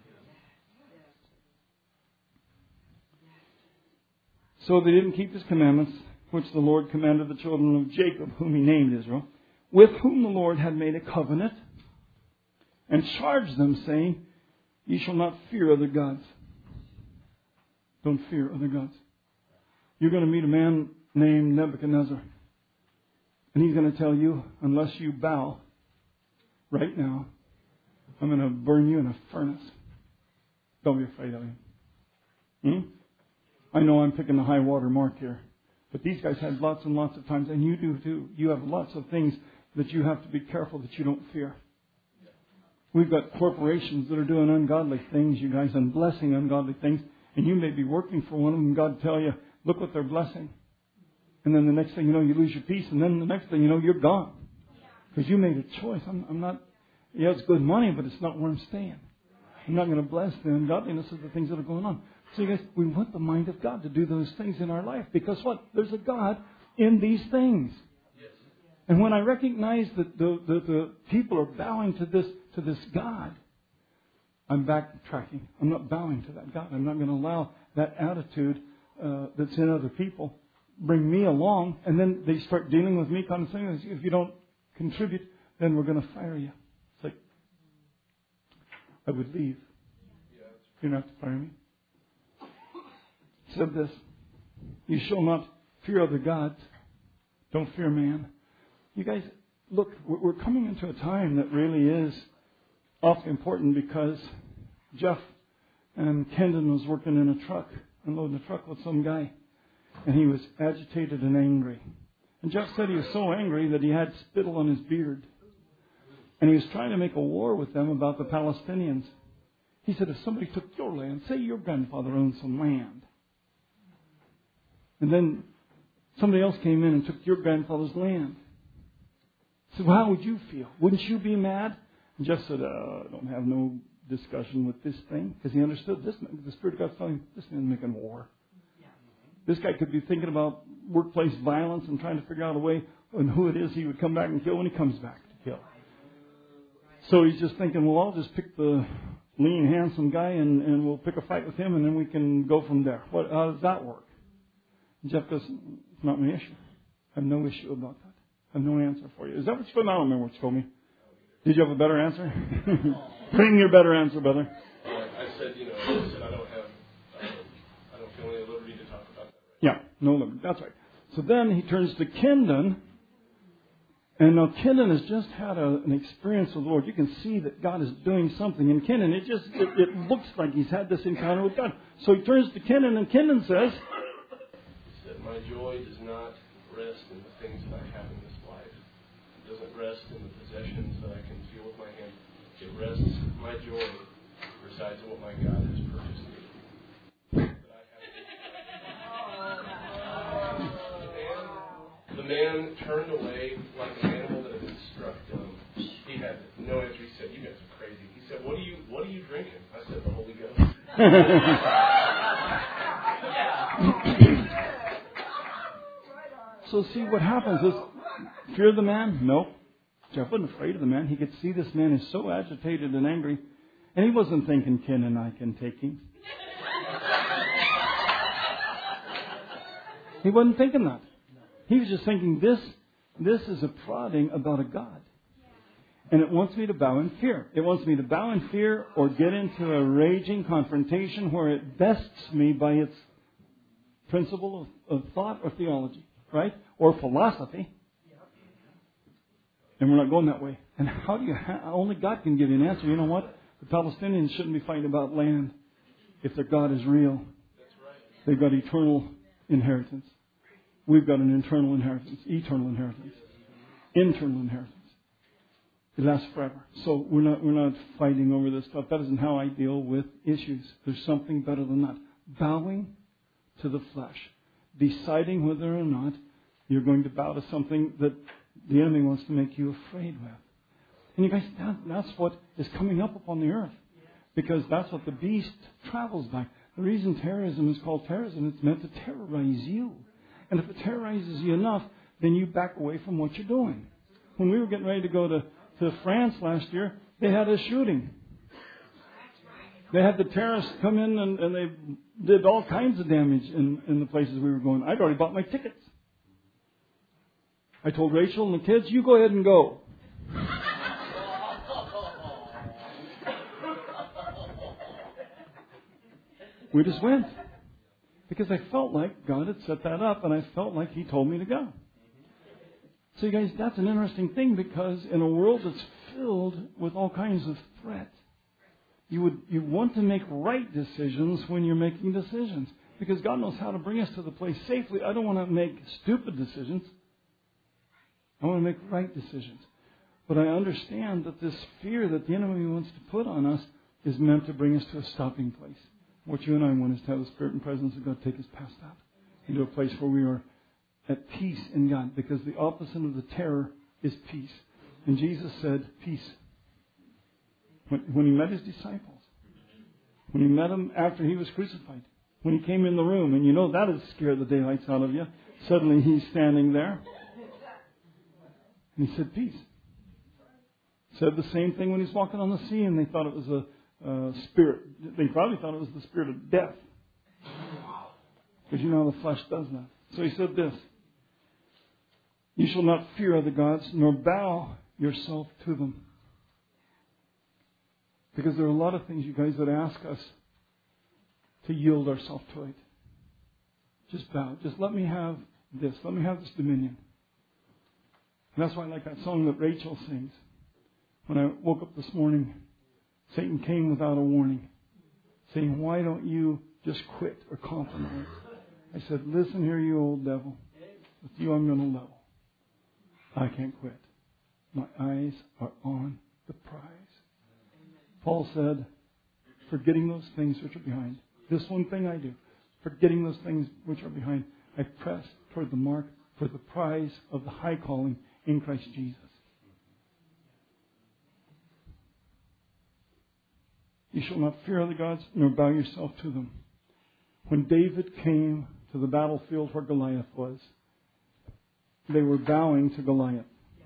So they didn't keep His commandments, which the Lord commanded the children of Jacob, whom He named Israel, with whom the Lord had made a covenant, and charged them, saying, Ye shall not fear other gods. Don't fear other gods. You're going to meet a man named Nebuchadnezzar. And he's going to tell you, unless you bow right now, I'm going to burn you in a furnace. Don't be afraid of him. I know I'm picking the high water mark here. But these guys had lots and lots of times, and you do too. You have lots of things that you have to be careful that you don't fear. We've got corporations that are doing ungodly things, you guys, and blessing ungodly things. And you may be working for one of them, and God tell you, look what they're blessing. And then the next thing you know, you lose your peace. And then the next thing you know, you're gone. Because you made a choice. I'm not, yeah, it's good money, but it's not where I'm staying. I'm not going to bless the ungodliness of the things that are going on. So you guys, we want the mind of God to do those things in our life. Because what? There's a God in these things. And when I recognize that the people are bowing to this God, I'm backtracking. I'm not bowing to that God. I'm not going to allow that attitude that's in other people bring me along, and then they start dealing with me condescendingly. If you don't contribute, then we're going to fire you. It's like, I would leave. You're not to fire me. It said this, you shall not fear other gods. Don't fear man. You guys, look, we're coming into a time that really is awfully important because Jeff and Kendon was working in a truck, unloading a truck with some guy. And he was agitated and angry. And Jeff said he was so angry that he had spittle on his beard. And he was trying to make a war with them about the Palestinians. He said, if somebody took your land, say your grandfather owned some land. And then somebody else came in and took your grandfather's land. So how would you feel? Wouldn't you be mad? And Jeff said, I don't have no discussion with this thing. Because he understood this. The Spirit of God's telling him, this man's making war. This guy could be thinking about workplace violence and trying to figure out a way on who it is he would come back and kill when he comes back to kill. So he's just thinking, well, I'll just pick the lean, handsome guy and we'll pick a fight with him and then we can go from there. How does that work? And Jeff goes, it's not my issue. I have no issue about that. I have no answer for you. Is that what you told me? I don't remember what you told me. Did you have a better answer? Bring your better answer, brother. I said, I don't feel any liberty to talk about that. Yeah, no limit. That's right. So then he turns to Kendon. And now Kendon has just had an experience with the Lord. You can see that God is doing something in Kendon. It looks like he's had this encounter with God. So he turns to Kendon, and Kendon says, he said, my joy does not rest in the things that I have in this life. It doesn't rest in the possessions that I can feel with my hand. It rests, my joy resides in what my God has purchased me. The man turned away like an animal that had been struck dumb. He had no answer. He said, you guys are crazy. He said, what are you drinking? I said, the Holy Ghost. So see what happens is, fear the man? No. Jeff wasn't afraid of the man. He could see this man is so agitated and angry. And he wasn't thinking, Ken and I can take him. He wasn't thinking that. He was just thinking, this is a prodding about a God. And it wants me to bow in fear. It wants me to bow in fear or get into a raging confrontation where it bests me by its principle of thought or theology, right? Or philosophy. And we're not going that way. And how do you, only God can give you an answer. You know what? The Palestinians shouldn't be fighting about land if their God is real. They've got eternal inheritance. We've got an internal inheritance, eternal inheritance, internal inheritance. It lasts forever. So we're not fighting over this stuff. That isn't how I deal with issues. There's something better than that. Bowing to the flesh. deciding whether or not you're going to bow to something that the enemy wants to make you afraid with. And you guys, that's what is coming up upon the earth. Because that's what the beast travels by. The reason terrorism is called terrorism, it's meant to terrorize you. And if it terrorizes you enough, then you back away from what you're doing. When we were getting ready to go to France last year, they had a shooting. They had the terrorists come in and they did all kinds of damage in the places we were going. I'd already bought my tickets. I told Rachel and the kids, you go ahead and go. We just went. Because I felt like God had set that up and I felt like He told me to go. So you guys, that's an interesting thing because in a world that's filled with all kinds of threat, you want to make right decisions when you're making decisions. Because God knows how to bring us to the place safely. I don't want to make stupid decisions. I want to make right decisions. But I understand that this fear that the enemy wants to put on us is meant to bring us to a stopping place. What you and I want is to have the Spirit and presence of God take us past that. Into a place where we are at peace in God. Because the opposite of the terror is peace. And Jesus said, peace. When He met His disciples. When He met them after He was crucified. When He came in the room. And you know that would scare the daylights out of you. Suddenly He's standing there. And He said, peace. Said the same thing when He's walking on the sea and they thought it was a spirit. They probably thought it was the spirit of death. Because you know how the flesh does that. So He said this. You shall not fear other gods, nor bow yourself to them. Because there are a lot of things you guys would ask us to yield ourselves to it. Just bow. Just let me have this. Let me have this dominion. And that's why I like that song that Rachel sings. When I woke up this morning, Satan came without a warning, saying, why don't you just quit or compromise? I said, listen here, you old devil. With you I'm going to level. I can't quit. My eyes are on the prize. Paul said, forgetting those things which are behind. This one thing I do. Forgetting those things which are behind. I press toward the mark for the prize of the high calling in Christ Jesus. You shall not fear other gods, nor bow yourself to them. When David came to the battlefield where Goliath was, they were bowing to Goliath.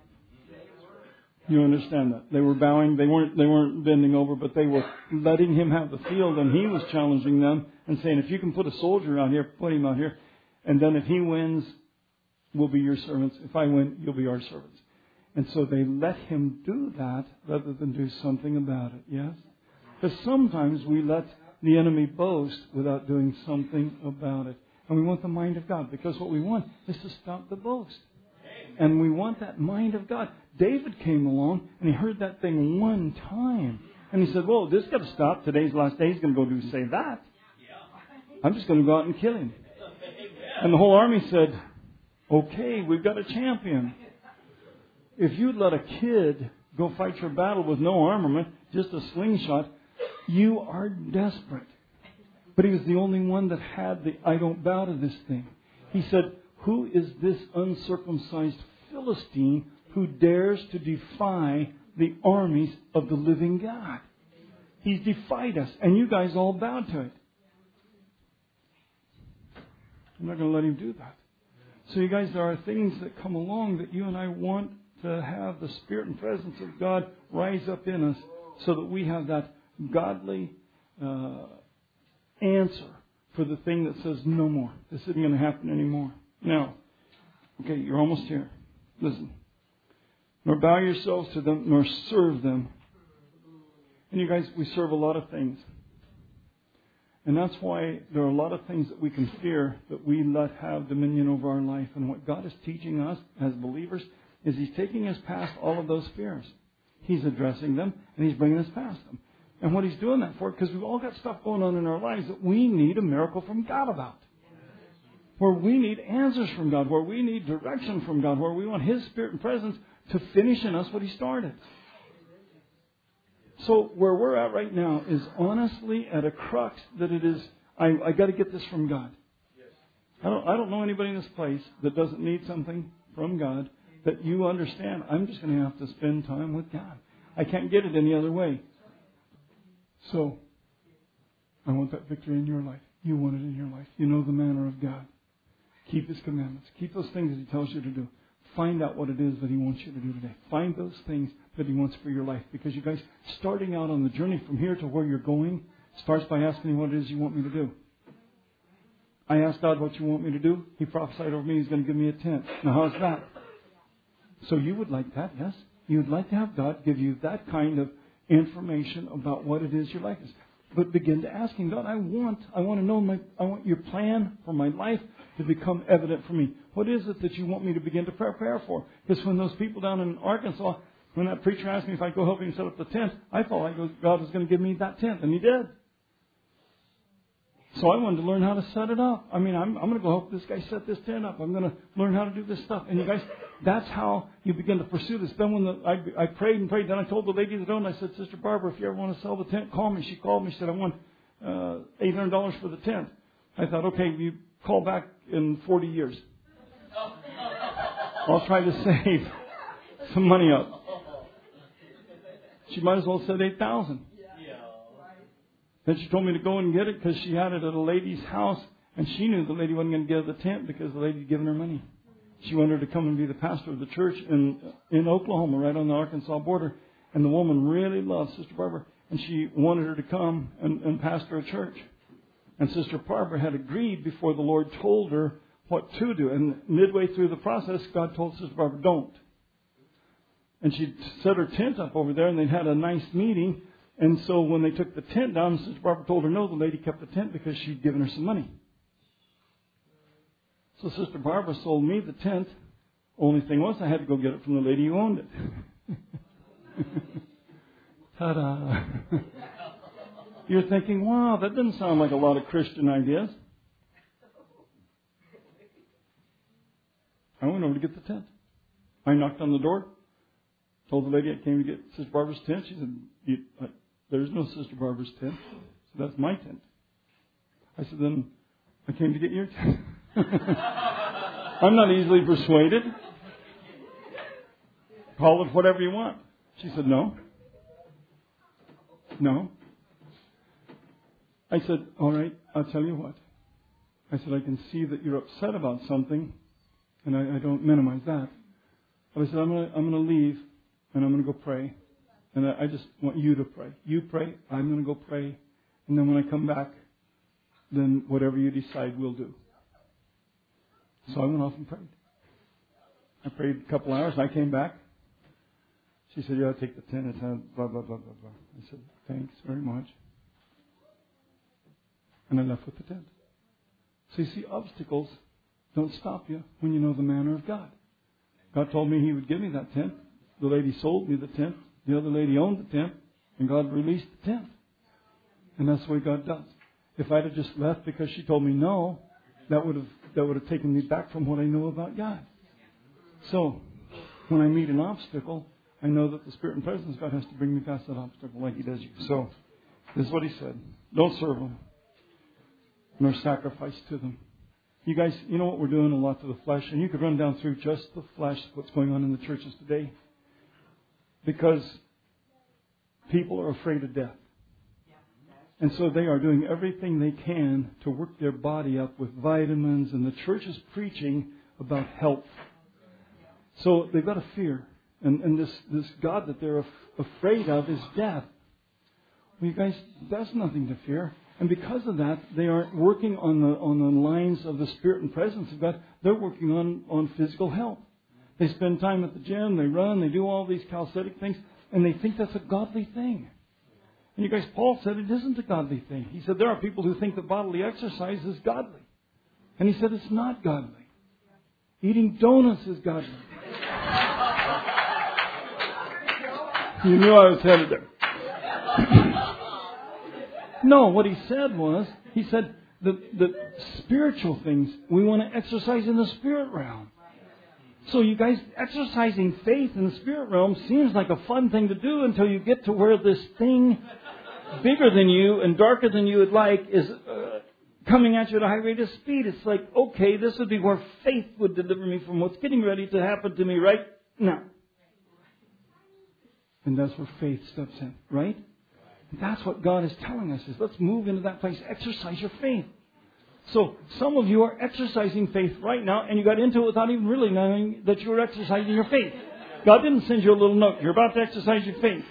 You understand that? They were bowing. They weren't bending over, but they were letting him have the field, and he was challenging them and saying, if you can put a soldier out here, put him out here, and then if he wins, we'll be your servants. If I win, you'll be our servants. And so they let him do that rather than do something about it. Yes? Because sometimes we let the enemy boast without doing something about it. And we want the mind of God. Because what we want is to stop the boast. And we want that mind of God. David came along and he heard that thing one time. And he said, whoa, this got to stop. Today's the last day. He's going to go do say that. I'm just going to go out and kill him. And the whole army said, okay, we've got a champion. If you'd let a kid go fight your battle with no armament, just a slingshot, you are desperate. But he was the only one that had the I don't bow to this thing. He said, who is this uncircumcised Philistine who dares to defy the armies of the living God? He's defied us, and you guys all bowed to it. I'm not going to let him do that. So you guys, there are things that come along that you and I want to have the Spirit and presence of God rise up in us so that we have that godly answer for the thing that says no more. This isn't going to happen anymore. Now, okay, you're almost here. Listen. Nor bow yourselves to them, nor serve them. And you guys, we serve a lot of things. And that's why there are a lot of things that we can fear that we let have dominion over our life. And what God is teaching us as believers is He's taking us past all of those fears. He's addressing them, and He's bringing us past them. And what He's doing that for, because we've all got stuff going on in our lives that we need a miracle from God about. Where we need answers from God, where we need direction from God, where we want His Spirit and presence to finish in us what He started. So where we're at right now is honestly at a crux that it is, I got to get this from God. I don't know anybody in this place that doesn't need something from God that you understand. I'm just going to have to spend time with God. I can't get it any other way. So, I want that victory in your life. You want it in your life. You know the manner of God. Keep His commandments. Keep those things that He tells you to do. Find out what it is that He wants you to do today. Find those things that He wants for your life. Because you guys, starting out on the journey from here to where you're going, starts by asking Him what it is you want me to do. I asked God what you want me to do. He prophesied over me He's going to give me a tent. Now how's that? So you would like that, yes? You would like to have God give you that kind of information about what it is your life is. But begin to ask Him, God, I want to know I want your plan for my life to become evident for me. What is it that you want me to begin to prepare for? Because when those people down in Arkansas, when that preacher asked me if I'd go help him set up the tent, I felt like God was going to give me that tent, and He did. So I wanted to learn how to set it up. I mean, I'm going to go help this guy set this tent up. I'm going to learn how to do this stuff. And you guys, that's how you begin to pursue this. Then when I prayed and prayed, then I told the lady that owned, I said, Sister Barbara, if you ever want to sell the tent, call me. She called me. She said, I want $800 for the tent. I thought, okay, you call back in 40 years. I'll try to save some money up. She might as well have said $8,000. Then she told me to go and get it because she had it at a lady's house, and she knew the lady wasn't going to give her the tent because the lady had given her money. She wanted her to come and be the pastor of the church in Oklahoma, right on the Arkansas border. And the woman really loved Sister Barbara, and she wanted her to come and pastor a church. And Sister Barbara had agreed before the Lord told her what to do. And midway through the process, God told Sister Barbara, don't. And she set her tent up over there, and they had a nice meeting. And so when they took the tent down, Sister Barbara told her no. The lady kept the tent because she'd given her some money. So Sister Barbara sold me the tent. Only thing was I had to go get it from the lady who owned it. Ta-da. You're thinking, wow, that doesn't sound like a lot of Christian ideas. I went over to get the tent. I knocked on the door. Told the lady I came to get Sister Barbara's tent. She said, there's no Sister Barbara's tent. So that's my tent. I said, then I came to get your tent. I'm not easily persuaded. Call it whatever you want. She said, no. No. I said, all right, I'll tell you what. I said, I can see that you're upset about something, and I don't minimize that. But I said, I'm going to leave, and I'm going to go pray. And I just want you to pray. You pray, I'm going to go pray. And then when I come back, then whatever you decide, we'll do. So I went off and prayed. I prayed a couple hours, and I came back. She said, yeah, I'll take the tent. It's blah, blah, blah, blah, blah. I said, thanks very much. And I left with the tent. So you see, obstacles don't stop you when you know the manner of God. God told me He would give me that tent. The lady sold me the tent. The other lady owned the tent. And God released the tent. And that's the way God does. If I'd have just left because she told me no, that would have taken me back from what I know about God. So, when I meet an obstacle, I know that the Spirit and presence of God has to bring me past that obstacle like He does you. So, this is what He said. Don't serve them, nor sacrifice to them. You guys, you know what we're doing a lot to the flesh, and you could run down through just the flesh, what's going on in the churches today. Because people are afraid of death. And so they are doing everything they can to work their body up with vitamins, and the church is preaching about health. So they've got a fear. And this God that they're afraid of is death. Well, you guys, that's nothing to fear. And because of that, they aren't working on the lines of the Spirit and presence of God. They're working on physical health. They spend time at the gym, they run, they do all these calisthenic things, and they think that's a godly thing. And you guys, Paul said it isn't a godly thing. He said there are people who think that bodily exercise is godly. And he said it's not godly. Eating donuts is godly. You knew I was headed there. No, what he said was, he said the spiritual things, we want to exercise in the spirit realm. So you guys, exercising faith in the spirit realm seems like a fun thing to do until you get to where this thing bigger than you and darker than you would like is coming at you at a high rate of speed. It's like, okay, this would be where faith would deliver me from what's getting ready to happen to me right now. And that's where faith steps in, right? And that's what God is telling us, is let's move into that place. Exercise your faith. So some of you are exercising faith right now, and you got into it without even really knowing that you were exercising your faith. God didn't send you a little note. You're about to exercise your faith.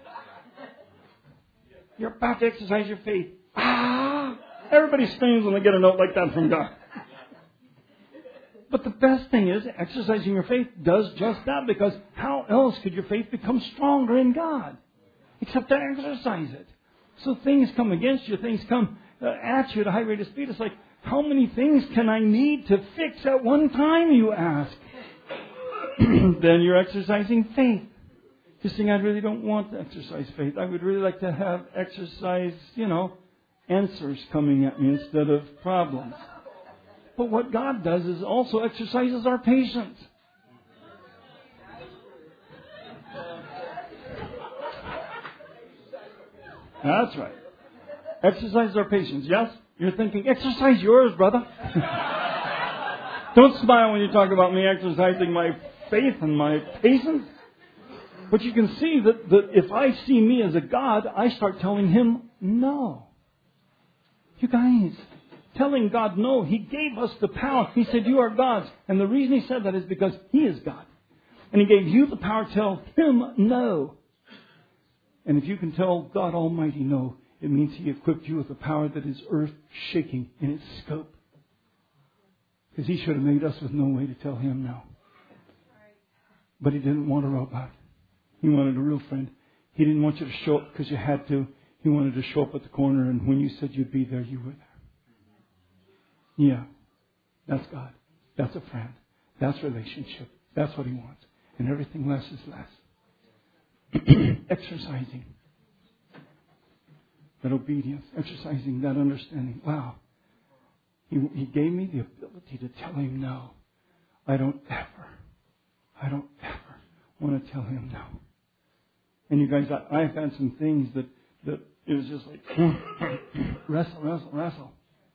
You're about to exercise your faith. Everybody screams when they get a note like that from God. But the best thing is, exercising your faith does just that, because how else could your faith become stronger in God? Except to exercise it. So things come against you, things come at you at a high rate of speed. It's like, how many things can I need to fix at one time, you ask? Then you're exercising faith. You're saying, I really don't want to exercise faith. I would really like to have exercise, answers coming at me instead of problems. But what God does is also exercises our patience. That's right. Exercise our patience. Yes? You're thinking, exercise yours, brother. Don't smile when you talk about me exercising my faith and my patience. But you can see that if I see me as a God, I start telling Him no. You guys, telling God no, He gave us the power. He said, you are gods. And the reason He said that is because He is God. And He gave you the power to tell Him no. And if you can tell God Almighty no, it means He equipped you with a power that is earth-shaking in its scope. Because He should have made us with no way to tell Him no. But He didn't want a robot. He wanted a real friend. He didn't want you to show up because you had to. He wanted to show up at the corner, and when you said you'd be there, you were there. Yeah, that's God. That's a friend. That's relationship. That's what He wants. And everything less is less. Exercising that obedience. Exercising that understanding. Wow. He gave me the ability to tell Him no. I don't ever want to tell Him no. And you guys, I've had some things that it was just like, wrestle.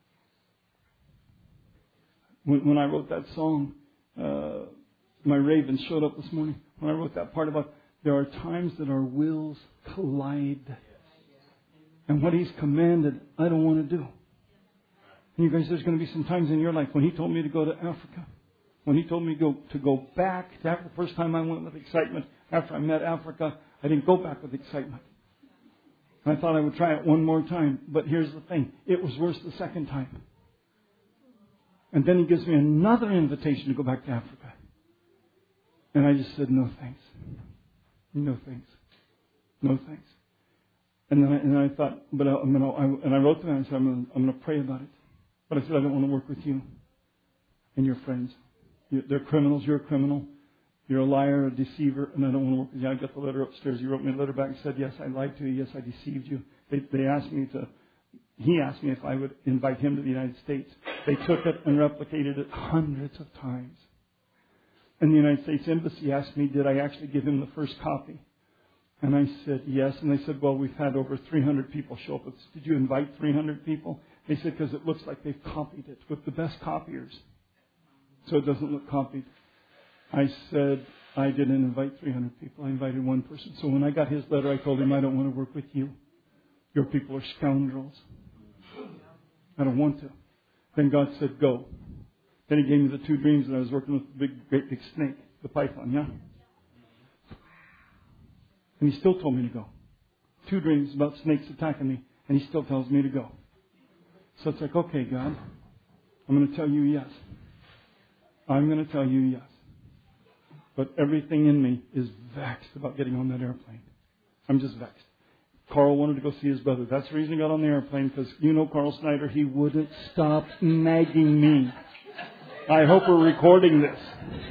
When I wrote that song, my raven showed up this morning. When I wrote that part about there are times that our wills collide. And what He's commanded, I don't want to do. And you guys, there's going to be some times in your life when He told me to go to Africa. When He told me to go back to Africa, the first time I went with excitement, after I met Africa, I didn't go back with excitement. And I thought I would try it one more time. But here's the thing. It was worse the second time. And then He gives me another invitation to go back to Africa. And I just said, no thanks. No thanks. No thanks. And then I thought, and I wrote to them and I said, I'm going to pray about it. But I said, I don't want to work with you and your friends. They're criminals. You're a criminal. You're a liar, a deceiver, and I don't want to work with you. I got the letter upstairs. He wrote me a letter back and said, yes, I lied to you. Yes, I deceived you. He asked me if I would invite him to the United States. They took it and replicated it hundreds of times. And the United States Embassy asked me, did I actually give him the first copy? And I said, yes. And they said, well, we've had over 300 people show up. Did you invite 300 people? They said, because it looks like they've copied it with the best copiers. So it doesn't look copied. I said, I didn't invite 300 people. I invited one person. So when I got his letter, I told him, I don't want to work with you. Your people are scoundrels. I don't want to. Then God said, go. Then He gave me the 2 dreams, and I was working with the great big snake, the python, yeah? And He still told me to go. 2 dreams about snakes attacking me, and He still tells me to go. So it's like, okay, God, I'm going to tell you yes. I'm going to tell you yes. But everything in me is vexed about getting on that airplane. I'm just vexed. Carl wanted to go see his brother. That's the reason he got on the airplane, because you know Carl Snyder, he wouldn't stop nagging me. I hope we're recording this.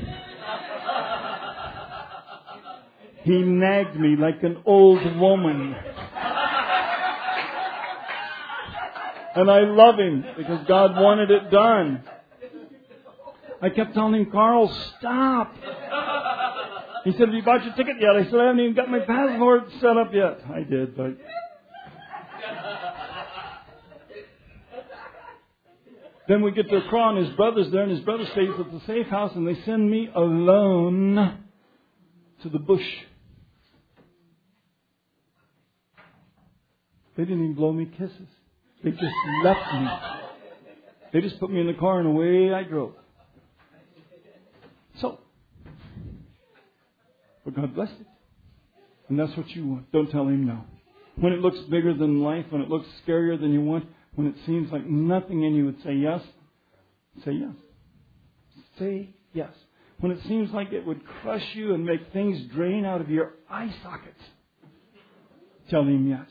He nagged me like an old woman. And I love him because God wanted it done. I kept telling him, Carl, stop. He said, have you bought your ticket yet? I said, I haven't even got my passport set up yet. I did, but... Then we get to Accra and his brother's there, and his brother stays at the safe house, and they send me alone to the bush. They didn't even blow me kisses. They just left me. They just put me in the car and away I drove. So, but God blessed it. And that's what you want. Don't tell him no. When it looks bigger than life, when it looks scarier than you want, when it seems like nothing in you would say yes, say yes. Say yes. When it seems like it would crush you and make things drain out of your eye sockets, tell him yes.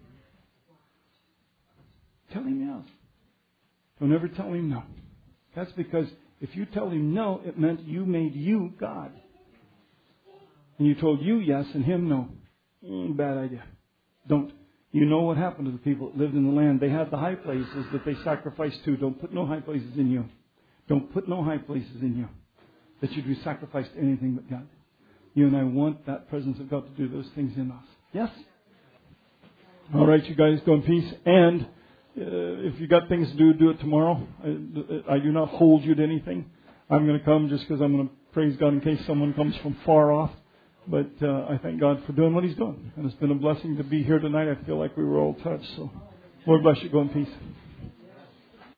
Tell him yes. Don't ever tell him no. That's because if you tell him no, it meant you made you God. And you told you yes and him no. Bad idea. Don't. You know what happened to the people that lived in the land. They had the high places that they sacrificed to. Don't put no high places in you. Don't put no high places in you that you'd be sacrificed to anything but God. You and I want that presence of God to do those things in us. Yes? All right, you guys, go in peace. And if you got things to do, do it tomorrow. I do not hold you to anything. I'm going to come just because I'm going to praise God in case someone comes from far off. But I thank God for doing what He's doing. And it's been a blessing to be here tonight. I feel like we were all touched. So, Lord bless you. Go in peace.